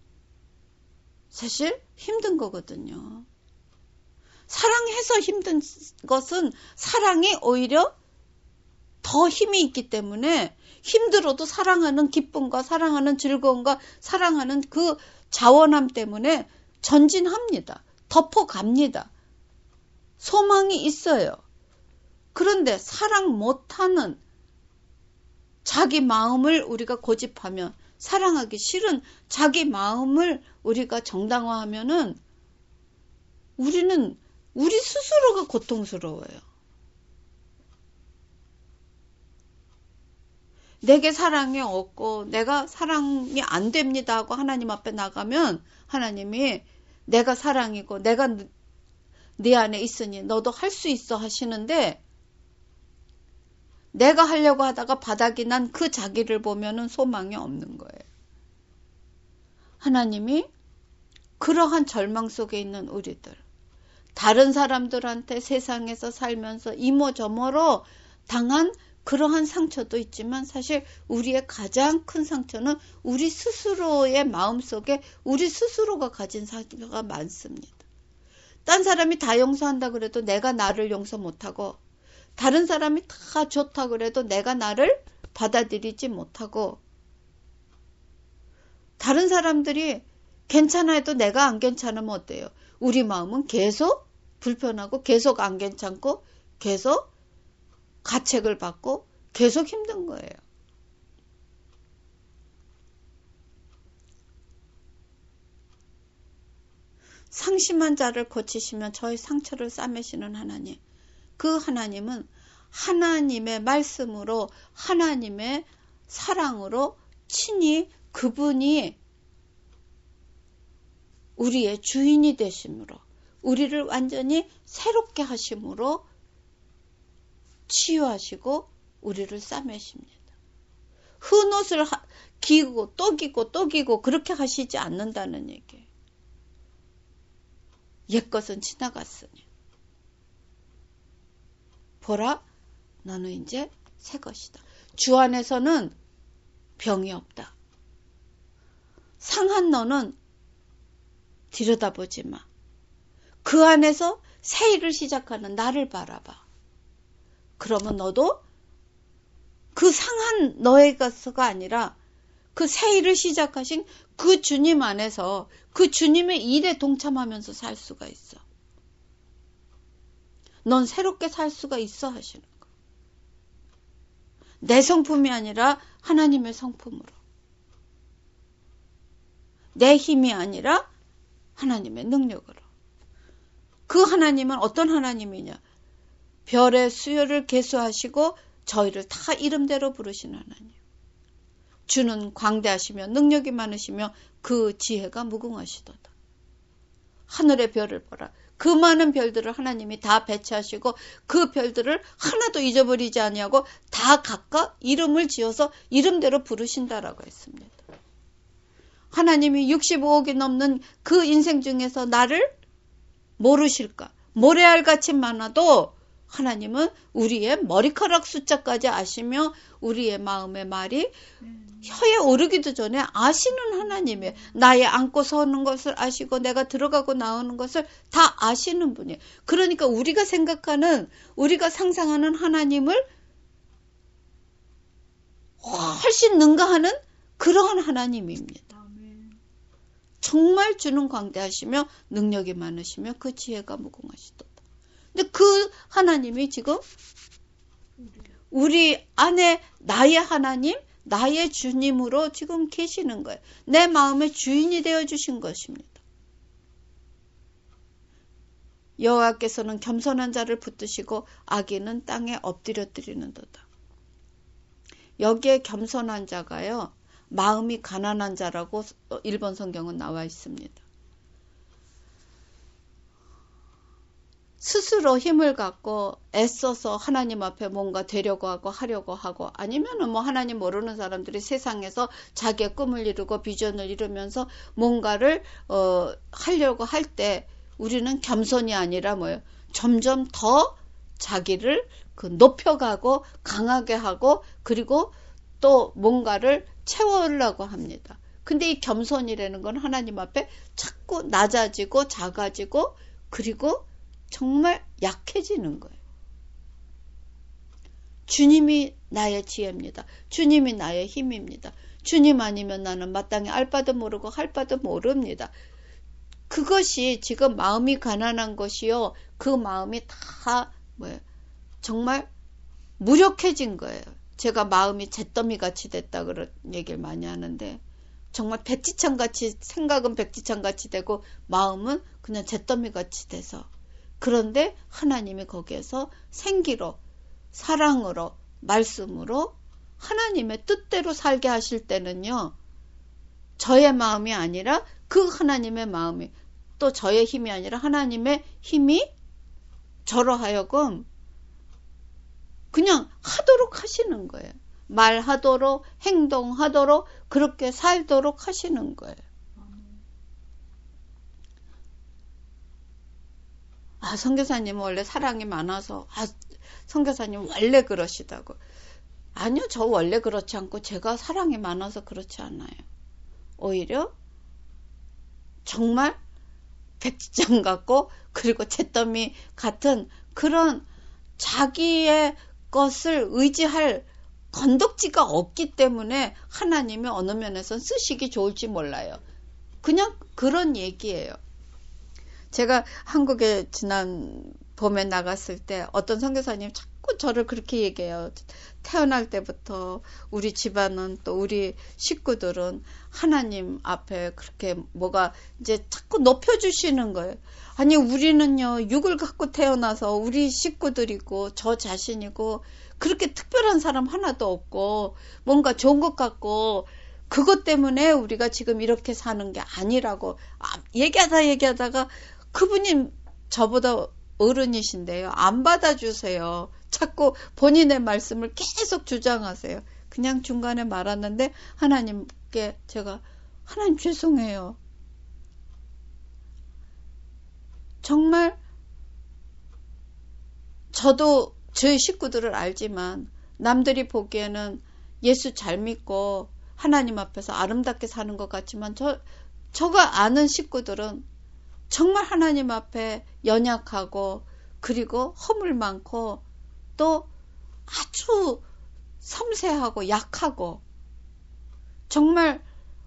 사실 힘든 거거든요. 사랑해서 힘든 것은 사랑이 오히려 더 힘이 있기 때문에 힘들어도 사랑하는 기쁨과 사랑하는 즐거움과 사랑하는 그 자원함 때문에 전진합니다. 덮어갑니다. 소망이 있어요. 그런데 사랑 못하는 자기 마음을 우리가 고집하면 사랑하기 싫은 자기 마음을 우리가 정당화하면은 우리는 우리 스스로가 고통스러워요. 내게 사랑이 없고 내가 사랑이 안 됩니다 하고 하나님 앞에 나가면 하나님이 내가 사랑이고 내가 네 안에 있으니 너도 할 수 있어 하시는데 내가 하려고 하다가 바닥이 난 그 자기를 보면은 소망이 없는 거예요. 하나님이 그러한 절망 속에 있는 우리들 다른 사람들한테 세상에서 살면서 이모저모로 당한 그러한 상처도 있지만 사실 우리의 가장 큰 상처는 우리 스스로의 마음속에 우리 스스로가 가진 상처가 많습니다. 딴 사람이 다 용서한다 그래도 내가 나를 용서 못하고 다른 사람이 다 좋다 그래도 내가 나를 받아들이지 못하고 다른 사람들이 괜찮아 해도 내가 안 괜찮으면 어때요? 우리 마음은 계속 불편하고 계속 안 괜찮고 계속 가책을 받고 계속 힘든 거예요. 상심한 자를 고치시면 저의 상처를 싸매시는 하나님. 그 하나님은 하나님의 말씀으로 하나님의 사랑으로 친히 그분이 우리의 주인이 되심으로 우리를 완전히 새롭게 하심으로 치유하시고 우리를 싸매십니다. 흰 옷을 기고 또 기고 또 기고 그렇게 하시지 않는다는 얘기예요. 옛것은 지나갔으니 보라 너는 이제 새 것이다. 주 안에서는 병이 없다. 상한 너는 들여다보지 마. 그 안에서 새 일을 시작하는 나를 바라봐. 그러면 너도 그 상한 너에게서가 아니라 그 새 일을 시작하신 그 주님 안에서 그 주님의 일에 동참하면서 살 수가 있어. 넌 새롭게 살 수가 있어 하시는 거. 내 성품이 아니라 하나님의 성품으로. 내 힘이 아니라 하나님의 능력으로. 그 하나님은 어떤 하나님이냐? 별의 수요를 계수하시고 저희를 다 이름대로 부르시는 하나님. 주는 광대하시며 능력이 많으시며 그 지혜가 무궁하시도다. 하늘의 별을 보라. 그 많은 별들을 하나님이 다 배치하시고 그 별들을 하나도 잊어버리지 아니하고 다 각각 이름을 지어서 이름대로 부르신다라고 했습니다. 하나님이 육십오억이 넘는 그 인생 중에서 나를 모르실까? 모래알같이 많아도 하나님은 우리의 머리카락 숫자까지 아시며 우리의 마음의 말이 혀에 오르기도 전에 아시는 하나님이에요. 나의 앉고 서는 것을 아시고 내가 들어가고 나오는 것을 다 아시는 분이에요. 그러니까 우리가 생각하는 우리가 상상하는 하나님을 훨씬 능가하는 그러한 하나님입니다. 정말 주는 광대하시며 능력이 많으시며 그 지혜가 무궁하시도다. 근데 그 하나님이 지금 우리 안에 나의 하나님, 나의 주님으로 지금 계시는 거예요. 내 마음의 주인이 되어주신 것입니다. 여호와께서는 겸손한 자를 붙드시고 악인은 땅에 엎드려 드리는도다. 여기에 겸손한 자가요. 마음이 가난한 자라고 일본 성경은 나와 있습니다. 스스로 힘을 갖고 애써서 하나님 앞에 뭔가 되려고 하고 하려고 하고 아니면은 뭐 하나님 모르는 사람들이 세상에서 자기의 꿈을 이루고 비전을 이루면서 뭔가를 어, 하려고 할 때 우리는 겸손이 아니라 뭐예요? 점점 더 자기를 그 높여가고 강하게 하고 그리고 또 뭔가를 채우려고 합니다. 근데 이 겸손이라는 건 하나님 앞에 자꾸 낮아지고 작아지고 그리고 정말 약해지는 거예요. 주님이 나의 지혜입니다. 주님이 나의 힘입니다. 주님 아니면 나는 마땅히 알 바도 모르고 할 바도 모릅니다. 그것이 지금 마음이 가난한 것이요. 그 마음이 다 뭐예요? 정말 무력해진 거예요. 제가 마음이 잿더미 같이 됐다 그런 얘기를 많이 하는데 정말 백지창 같이 생각은 백지창 같이 되고 마음은 그냥 잿더미 같이 돼서 그런데 하나님이 거기에서 생기로 사랑으로 말씀으로 하나님의 뜻대로 살게 하실 때는요. 저의 마음이 아니라 그 하나님의 마음이 또 저의 힘이 아니라 하나님의 힘이 저로 하여금 그냥 하도록 하시는 거예요. 말하도록 행동하도록 그렇게 살도록 하시는 거예요. 아, 선교사님은 원래 사랑이 많아서 아, 선교사님 원래 그러시다고. 아니요, 저 원래 그렇지 않고 제가 사랑이 많아서 그렇지 않아요. 오히려 정말 백지장 같고 그리고 잿더미 같은 그런 자기의 것을 의지할 건덕지가 없기 때문에 하나님이 어느 면에선 쓰시기 좋을지 몰라요. 그냥 그런 얘기예요. 제가 한국에 지난 봄에 나갔을 때 어떤 선교사님 자꾸 저를 그렇게 얘기해요. 태어날 때부터 우리 집안은 또 우리 식구들은 하나님 앞에 그렇게 뭐가 이제 자꾸 높여주시는 거예요. 아니 우리는요 육을 갖고 태어나서 우리 식구들이고 저 자신이고 그렇게 특별한 사람 하나도 없고 뭔가 좋은 것 같고 그것 때문에 우리가 지금 이렇게 사는 게 아니라고 아, 얘기하다 얘기하다가 그분이 저보다 어른이신데요. 안 받아주세요. 자꾸 본인의 말씀을 계속 주장하세요. 그냥 중간에 말았는데 하나님께 제가 하나님 죄송해요. 정말 저도 저희 식구들을 알지만 남들이 보기에는 예수 잘 믿고 하나님 앞에서 아름답게 사는 것 같지만 저, 저가 아는 식구들은 정말 하나님 앞에 연약하고 그리고 허물 많고 또 아주 섬세하고 약하고 정말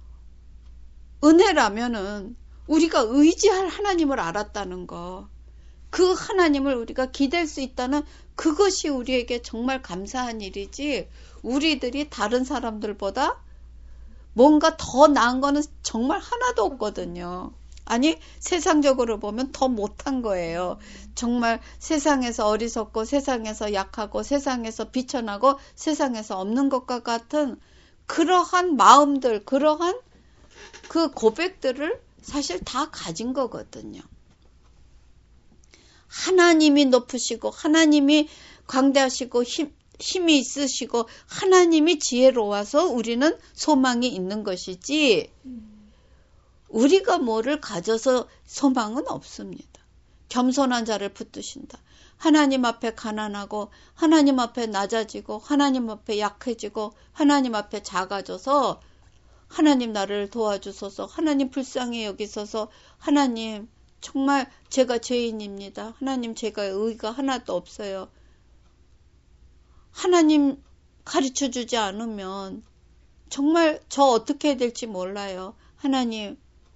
은혜라면은 우리가 의지할 하나님을 알았다는 거, 그 하나님을 우리가 기댈 수 있다는 그것이 우리에게 정말 감사한 일이지, 우리들이 다른 사람들보다 뭔가 더 나은 거는 정말 하나도 없거든요. 아니, 세상적으로 보면 더 못한 거예요. 정말 세상에서 어리석고 세상에서 약하고 세상에서 비천하고 세상에서 없는 것과 같은 그러한 마음들, 그러한 그 고백들을 사실 다 가진 거거든요. 하나님이 높으시고 하나님이 광대하시고 힘, 힘이 있으시고 하나님이 지혜로워서 우리는 소망이 있는 것이지, 우리가 뭐를 가져서 소망은 없습니다. 겸손한 자를 붙드신다. 하나님 앞에 가난하고 하나님 앞에 낮아지고 하나님 앞에 약해지고 하나님 앞에 작아져서 하나님 나를 도와주소서, 하나님 불쌍히 여기소서, 하나님 정말 제가 죄인입니다. 하나님 제가 의가 하나도 없어요. 하나님 가르쳐주지 않으면 정말 저 어떻게 해야 될지 몰라요. 하나님,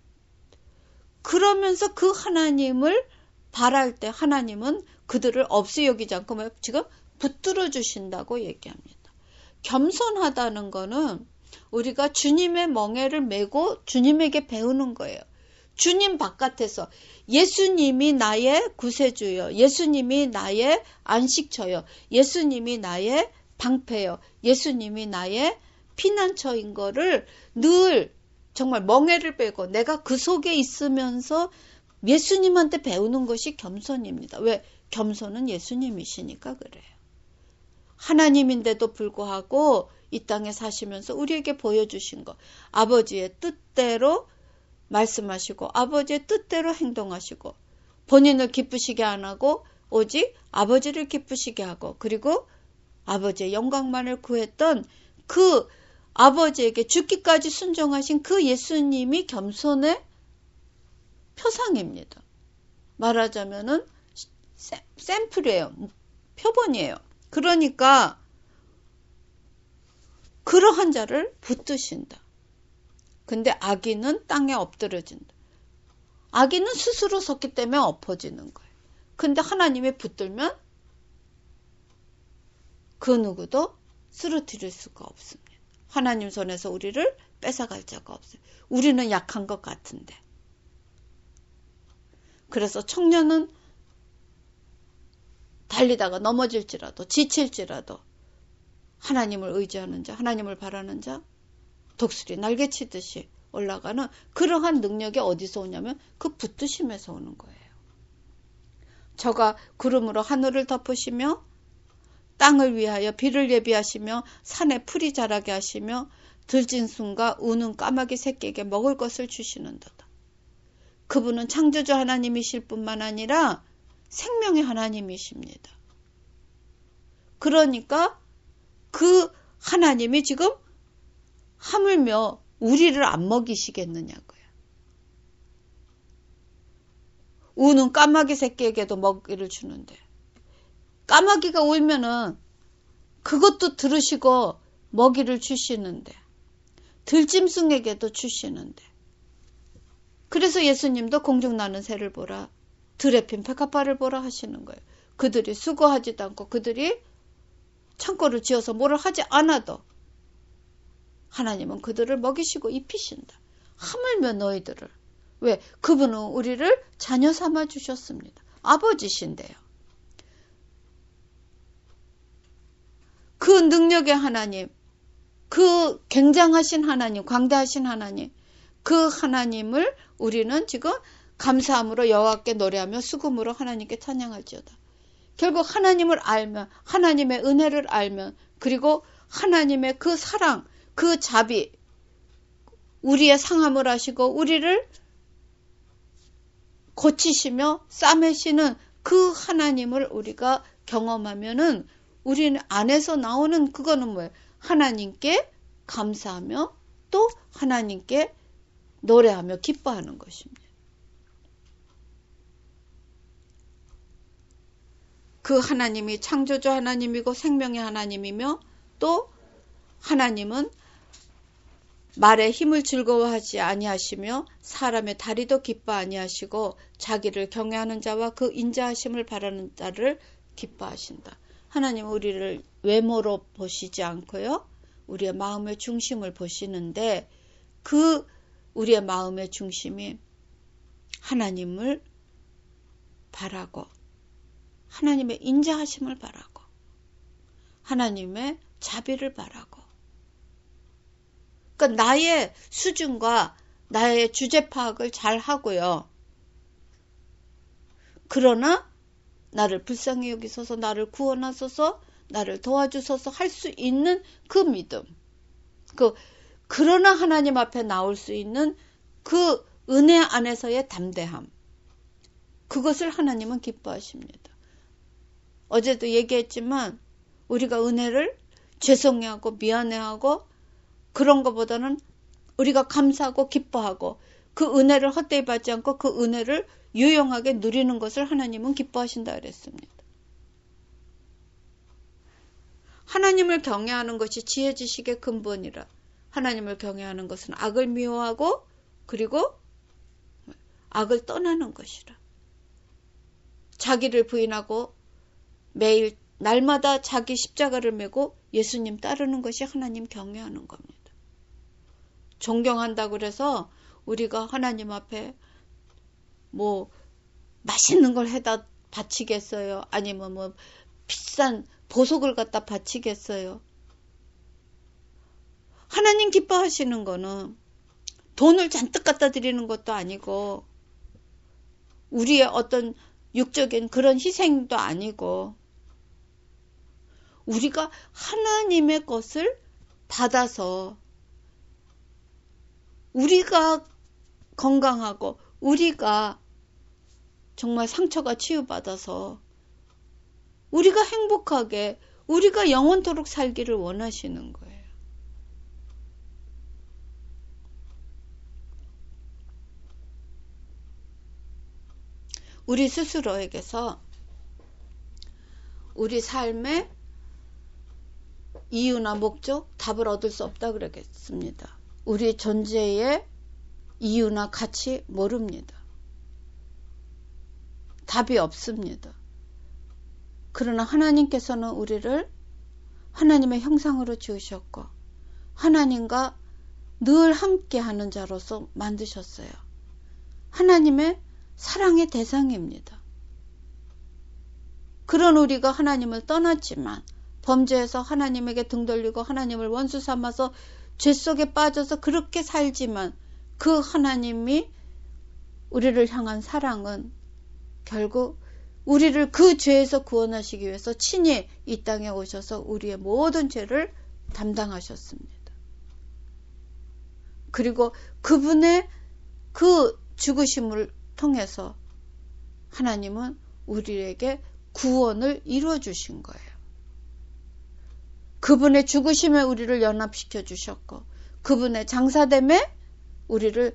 그러면서 그 하나님을 바랄 때 하나님은 그들을 없이 여기지 않고 지금 붙들어 주신다고 얘기합니다. 겸손하다는 거는 우리가 주님의 멍에를 메고 주님에게 배우는 거예요. 주님 바깥에서 예수님이 나의 구세주요, 예수님이 나의 안식처요, 예수님이 나의 방패요, 예수님이 나의 피난처인 거를 늘 정말 멍에를 빼고 내가 그 속에 있으면서 예수님한테 배우는 것이 겸손입니다. 왜? 겸손은 예수님이시니까 그래요. 하나님인데도 불구하고 이 땅에 사시면서 우리에게 보여주신 것, 아버지의 뜻대로 말씀하시고 아버지의 뜻대로 행동하시고 본인을 기쁘시게 안 하고 오직 아버지를 기쁘시게 하고 그리고 아버지의 영광만을 구했던 그 아버지에게 죽기까지 순종하신 그 예수님이 겸손의 표상입니다. 말하자면은 샘플이에요. 표본이에요. 그러니까 그러한 자를 붙드신다. 근데 악인은 땅에 엎드러진다. 악인은 스스로 섰기 때문에 엎어지는 거예요. 근데 하나님이 붙들면 그 누구도 쓰러뜨릴 수가 없습니다. 하나님 손에서 우리를 뺏어갈 자가 없어요. 우리는 약한 것 같은데. 그래서 청년은 달리다가 넘어질지라도 지칠지라도 하나님을 의지하는 자, 하나님을 바라는 자, 독수리 날개치듯이 올라가는 그러한 능력이 어디서 오냐면 그 붙드심에서 오는 거예요. 저가 구름으로 하늘을 덮으시며 땅을 위하여 비를 예비하시며 산에 풀이 자라게 하시며 들짐승과 우는 까마귀 새끼에게 먹을 것을 주시는도다. 그분은 창조주 하나님이실 뿐만 아니라 생명의 하나님이십니다. 그러니까 그 하나님이 지금 하물며 우리를 안 먹이시겠느냐고요. 우는 까마귀 새끼에게도 먹이를 주는데, 까마귀가 울면은 그것도 들으시고 먹이를 주시는데, 들짐승에게도 주시는데, 그래서 예수님도 공중 나는 새를 보라, 들에 핀 백합화를 보라 하시는 거예요. 그들이 수고하지도 않고 그들이 창고를 지어서 뭐를 하지 않아도 하나님은 그들을 먹이시고 입히신다. 하물며 너희들을. 왜? 그분은 우리를 자녀 삼아 주셨습니다. 아버지신데요. 그 능력의 하나님, 그 굉장하신 하나님, 광대하신 하나님, 그 하나님을 우리는 지금 감사함으로 여호와께 노래하며 수금으로 하나님께 찬양할지어다. 결국 하나님을 알면, 하나님의 은혜를 알면, 그리고 하나님의 그 사랑, 그 자비, 우리의 상함을 하시고 우리를 고치시며 싸매시는 그 하나님을 우리가 경험하면은 우리 안에서 나오는 그거는 뭐예요? 하나님께 감사하며 또 하나님께 노래하며 기뻐하는 것입니다. 그 하나님이 창조주 하나님이고 생명의 하나님이며 또 하나님은 말에 힘을 즐거워하지 아니하시며 사람의 다리도 기뻐 아니하시고 자기를 경외하는 자와 그 인자하심을 바라는 자를 기뻐하신다. 하나님은 우리를 외모로 보시지 않고요. 우리의 마음의 중심을 보시는데 그 우리의 마음의 중심이 하나님을 바라고 하나님의 인자하심을 바라고 하나님의 자비를 바라고 그러니까 나의 수준과 나의 주제 파악을 잘 하고요. 그러나 나를 불쌍히 여기소서 나를 구원하소서 나를 도와주소서 할 수 있는 그 믿음 그 그러나 하나님 앞에 나올 수 있는 그 은혜 안에서의 담대함 그것을 하나님은 기뻐하십니다. 어제도 얘기했지만 우리가 은혜를 죄송해하고 미안해하고 그런 것보다는 우리가 감사하고 기뻐하고 그 은혜를 헛되이 받지 않고 그 은혜를 유용하게 누리는 것을 하나님은 기뻐하신다 그랬습니다. 하나님을 경외하는 것이 지혜 지식의 근본이라. 하나님을 경외하는 것은 악을 미워하고 그리고 악을 떠나는 것이라. 자기를 부인하고 매일 날마다 자기 십자가를 메고 예수님 따르는 것이 하나님 경외하는 겁니다. 존경한다고 그래서 우리가 하나님 앞에 뭐 맛있는 걸 해다 바치겠어요? 아니면 뭐 비싼 보석을 갖다 바치겠어요? 하나님 기뻐하시는 거는 돈을 잔뜩 갖다 드리는 것도 아니고 우리의 어떤 육적인 그런 희생도 아니고 우리가 하나님의 것을 받아서 우리가 건강하고 우리가 정말 상처가 치유받아서 우리가 행복하게 우리가 영원토록 살기를 원하시는 거예요. 우리 스스로에게서 우리 삶의 이유나 목적, 답을 얻을 수 없다 그러겠습니다. 우리 존재의 이유나 가치 모릅니다. 답이 없습니다. 그러나 하나님께서는 우리를 하나님의 형상으로 지으셨고 하나님과 늘 함께하는 자로서 만드셨어요. 하나님의 사랑의 대상입니다. 그런 우리가 하나님을 떠났지만 범죄해서 하나님에게 등 돌리고 하나님을 원수 삼아서 죄 속에 빠져서 그렇게 살지만 그 하나님이 우리를 향한 사랑은 결국 우리를 그 죄에서 구원하시기 위해서 친히 이 땅에 오셔서 우리의 모든 죄를 담당하셨습니다. 그리고 그분의 그 죽으심을 통해서 하나님은 우리에게 구원을 이루어 주신 거예요. 그분의 죽으심에 우리를 연합시켜 주셨고 그분의 장사됨에 우리를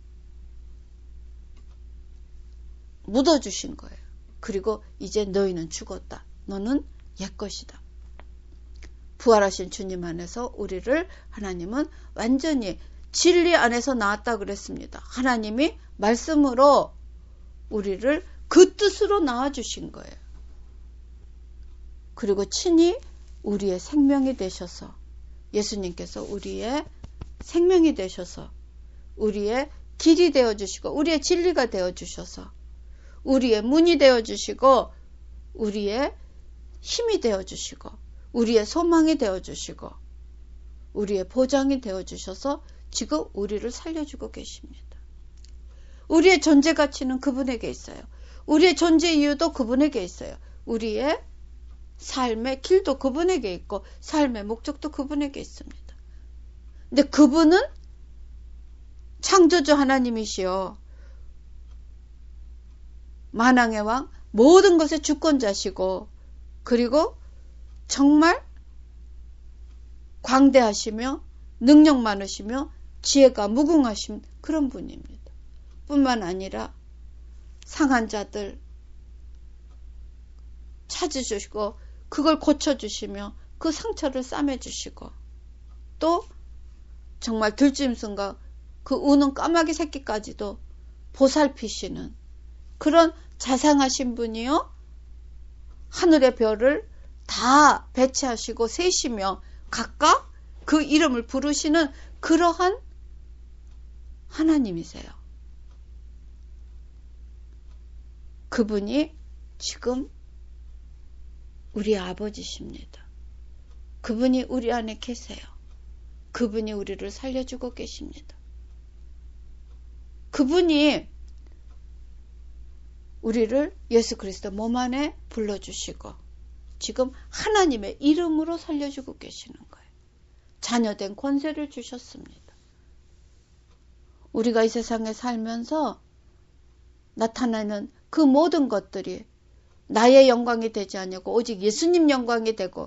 묻어 주신 거예요. 그리고 이제 너희는 죽었다. 너는 옛것이다. 부활하신 주님 안에서 우리를 하나님은 완전히 진리 안에서 나왔다 그랬습니다. 하나님이 말씀으로 우리를 그 뜻으로 낳아주신 거예요. 그리고 친히 우리의 생명이 되셔서 예수님께서 우리의 생명이 되셔서 우리의 길이 되어주시고 우리의 진리가 되어주셔서 우리의 문이 되어주시고 우리의 힘이 되어주시고 우리의 소망이 되어주시고 우리의 보장이 되어주셔서 지금 우리를 살려주고 계십니다. 우리의 존재 가치는 그분에게 있어요. 우리의 존재 이유도 그분에게 있어요. 우리의 삶의 길도 그분에게 있고 삶의 목적도 그분에게 있습니다. 근데 그분은 창조주 하나님이시여 만왕의 왕 모든 것의 주권자시고 그리고 정말 광대하시며 능력 많으시며 지혜가 무궁하신 그런 분입니다. 뿐만 아니라 상한 자들 찾으시고 그걸 고쳐주시며 그 상처를 싸매주시고 또 정말 들짐승과 그 우는 까마귀 새끼까지도 보살피시는 그런 자상하신 분이요. 하늘의 별을 다 배치하시고 세시며 각각 그 이름을 부르시는 그러한 하나님이세요. 그분이 지금 우리 아버지십니다. 그분이 우리 안에 계세요. 그분이 우리를 살려주고 계십니다. 그분이 우리를 예수 그리스도 몸 안에 불러주시고 지금 하나님의 이름으로 살려주고 계시는 거예요. 자녀된 권세를 주셨습니다. 우리가 이 세상에 살면서 나타나는 그 모든 것들이 나의 영광이 되지 않고 오직 예수님 영광이 되고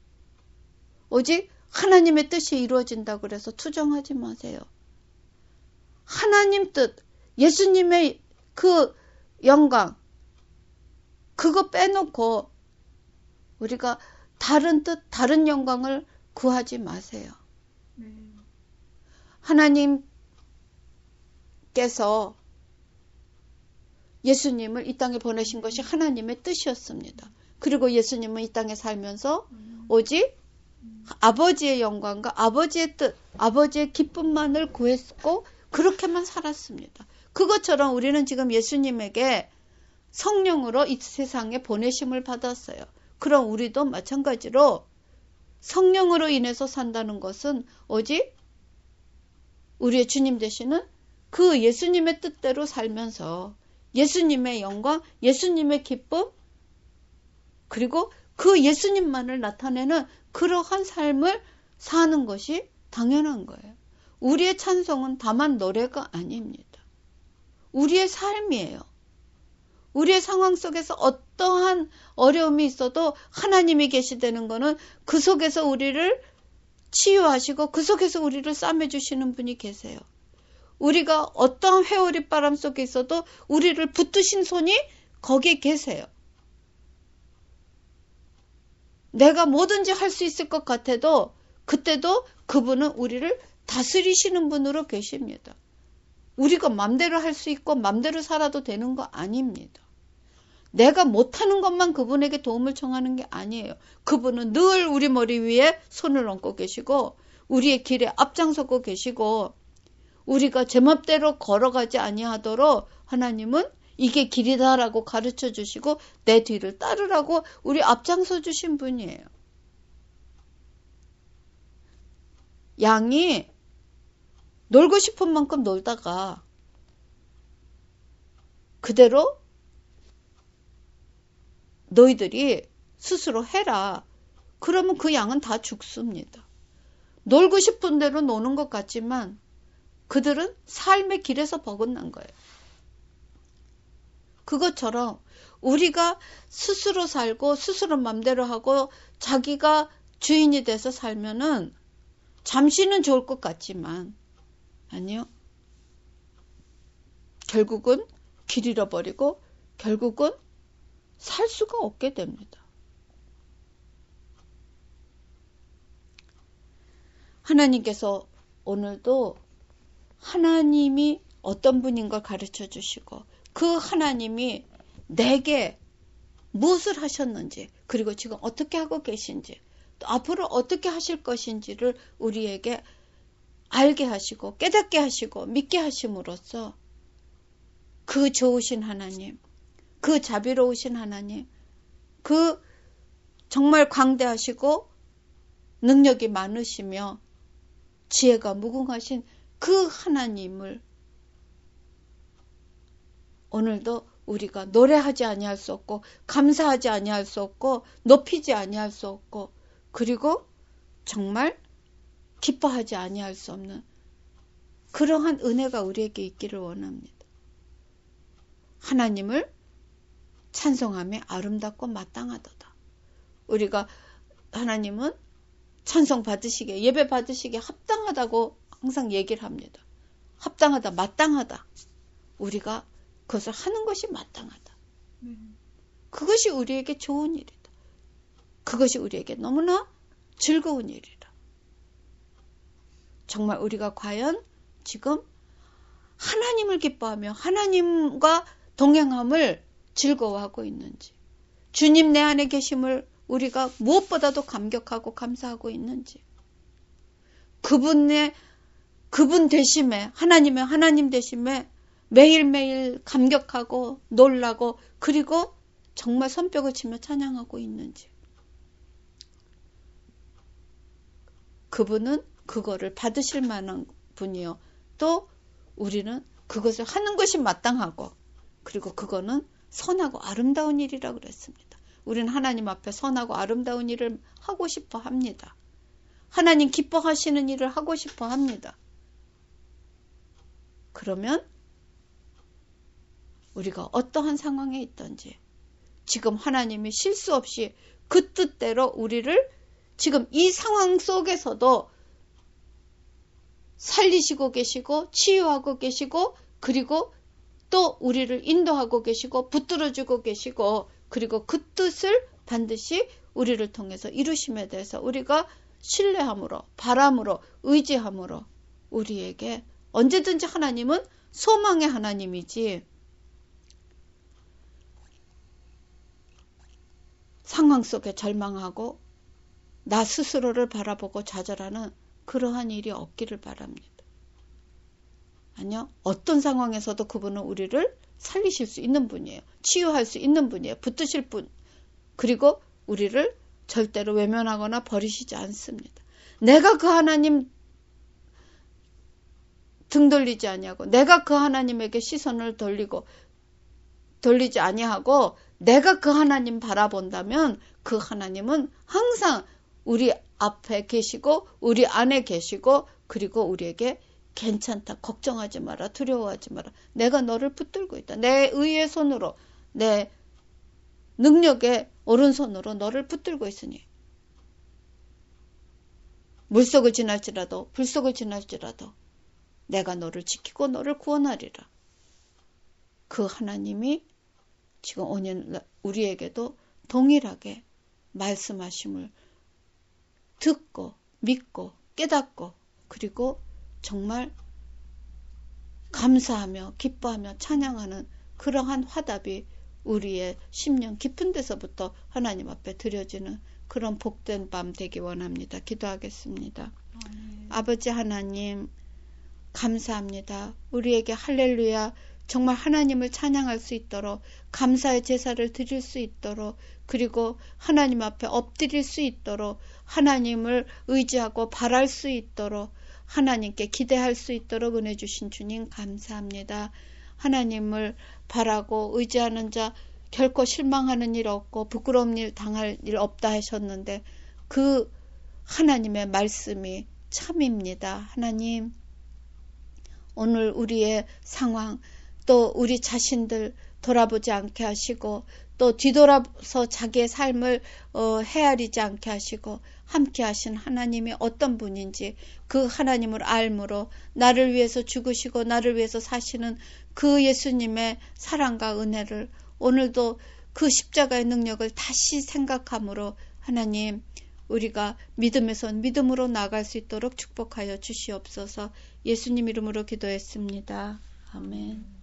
오직 하나님의 뜻이 이루어진다고 그래서 투정하지 마세요. 하나님 뜻, 예수님의 그 영광 그거 빼놓고 우리가 다른 뜻, 다른 영광을 구하지 마세요. 네. 하나님께서 예수님을 이 땅에 보내신 것이 하나님의 뜻이었습니다. 그리고 예수님은 이 땅에 살면서 오직 아버지의 영광과 아버지의 뜻, 아버지의 기쁨만을 구했고 그렇게만 살았습니다. 그것처럼 우리는 지금 예수님에게 성령으로 이 세상에 보내심을 받았어요. 그럼 우리도 마찬가지로 성령으로 인해서 산다는 것은 오직 우리의 주님 되시는 그 예수님의 뜻대로 살면서 예수님의 영광, 예수님의 기쁨, 그리고 그 예수님만을 나타내는 그러한 삶을 사는 것이 당연한 거예요. 우리의 찬송은 다만 노래가 아닙니다. 우리의 삶이에요. 우리의 상황 속에서 어떠한 어려움이 있어도 하나님이 계시다는 것은 그 속에서 우리를 치유하시고 그 속에서 우리를 싸매주시는 분이 계세요. 우리가 어떠한 회오리 바람 속에 있어도 우리를 붙드신 손이 거기에 계세요. 내가 뭐든지 할 수 있을 것 같아도 그때도 그분은 우리를 다스리시는 분으로 계십니다. 우리가 맘대로 할 수 있고 맘대로 살아도 되는 거 아닙니다. 내가 못하는 것만 그분에게 도움을 청하는 게 아니에요. 그분은 늘 우리 머리 위에 손을 얹고 계시고 우리의 길에 앞장서고 계시고 우리가 제멋대로 걸어가지 아니하도록 하나님은 이게 길이다라고 가르쳐 주시고 내 뒤를 따르라고 우리 앞장서 주신 분이에요. 양이 놀고 싶은 만큼 놀다가 그대로 너희들이 스스로 해라. 그러면 그 양은 다 죽습니다. 놀고 싶은 대로 노는 것 같지만 그들은 삶의 길에서 버긋난 거예요. 그것처럼 우리가 스스로 살고 스스로 맘대로 하고 자기가 주인이 돼서 살면은 잠시는 좋을 것 같지만 아니요. 결국은 길 잃어버리고 결국은 살 수가 없게 됩니다. 하나님께서 오늘도 하나님이 어떤 분인 걸 가르쳐 주시고 그 하나님이 내게 무엇을 하셨는지 그리고 지금 어떻게 하고 계신지 또 앞으로 어떻게 하실 것인지를 우리에게 알게 하시고 깨닫게 하시고 믿게 하심으로써 그 좋으신 하나님, 그 자비로우신 하나님, 그 정말 광대하시고 능력이 많으시며 지혜가 무궁하신 그 하나님을 오늘도 우리가 노래하지 아니할 수 없고 감사하지 아니할 수 없고 높이지 아니할 수 없고 그리고 정말 기뻐하지 아니할 수 없는 그러한 은혜가 우리에게 있기를 원합니다. 하나님을 찬송함에 아름답고 마땅하도다. 우리가 하나님은 찬송 받으시기에 예배 받으시기에 합당하다고 항상 얘기를 합니다. 합당하다, 마땅하다. 우리가 그것을 하는 것이 마땅하다. 그것이 우리에게 좋은 일이다. 그것이 우리에게 너무나 즐거운 일이다. 정말 우리가 과연 지금 하나님을 기뻐하며 하나님과 동행함을 즐거워하고 있는지, 주님 내 안에 계심을 우리가 무엇보다도 감격하고 감사하고 있는지, 그분의 그분 되심에, 하나님의 하나님 되심에 매일매일 감격하고 놀라고 그리고 정말 손뼉을 치며 찬양하고 있는지, 그분은 그거를 받으실 만한 분이요. 또 우리는 그것을 하는 것이 마땅하고 그리고 그거는 선하고 아름다운 일이라고 그랬습니다. 우리는 하나님 앞에 선하고 아름다운 일을 하고 싶어 합니다. 하나님 기뻐하시는 일을 하고 싶어 합니다. 그러면 우리가 어떠한 상황에 있든지 지금 하나님이 실수 없이 그 뜻대로 우리를 지금 이 상황 속에서도 살리시고 계시고 치유하고 계시고 그리고 또 우리를 인도하고 계시고 붙들어주고 계시고 그리고 그 뜻을 반드시 우리를 통해서 이루심에 대해서 우리가 신뢰함으로 바람으로 의지함으로 우리에게 언제든지 하나님은 소망의 하나님이지 상황 속에 절망하고 나 스스로를 바라보고 좌절하는 그러한 일이 없기를 바랍니다. 아니요. 어떤 상황에서도 그분은 우리를 살리실 수 있는 분이에요. 치유할 수 있는 분이에요. 붙드실 분. 그리고 우리를 절대로 외면하거나 버리시지 않습니다. 내가 그 하나님 등 돌리지 아니하고 내가 그 하나님에게 시선을 돌리고 돌리지 아니하고 내가 그 하나님 바라본다면 그 하나님은 항상 우리 앞에 계시고 우리 안에 계시고 그리고 우리에게 괜찮다. 걱정하지 마라. 두려워하지 마라. 내가 너를 붙들고 있다. 내 의의 손으로 내 능력의 오른손으로 너를 붙들고 있으니 물속을 지날지라도 불속을 지날지라도 내가 너를 지키고 너를 구원하리라. 그 하나님이 지금 오늘 우리에게도 동일하게 말씀하심을 듣고 믿고 깨닫고 그리고 정말 감사하며 기뻐하며 찬양하는 그러한 화답이 우리의 심령 깊은 데서부터 하나님 앞에 드려지는 그런 복된 밤 되기 원합니다. 기도하겠습니다. 아멘. 아버지 하나님 감사합니다. 우리에게 할렐루야 정말 하나님을 찬양할 수 있도록 감사의 제사를 드릴 수 있도록 그리고 하나님 앞에 엎드릴 수 있도록 하나님을 의지하고 바랄 수 있도록 하나님께 기대할 수 있도록 은혜 주신 주님 감사합니다. 하나님을 바라고 의지하는 자 결코 실망하는 일 없고 부끄러운 일 당할 일 없다 하셨는데 그 하나님의 말씀이 참입니다. 하나님 오늘 우리의 상황 또 우리 자신들 돌아보지 않게 하시고 또 뒤돌아서 자기의 삶을 어, 헤아리지 않게 하시고 함께 하신 하나님이 어떤 분인지 그 하나님을 알므로 나를 위해서 죽으시고 나를 위해서 사시는 그 예수님의 사랑과 은혜를 오늘도 그 십자가의 능력을 다시 생각함으로 하나님 우리가 믿음에서 믿음으로 나아갈 수 있도록 축복하여 주시옵소서. 예수님 이름으로 기도했습니다. 아멘.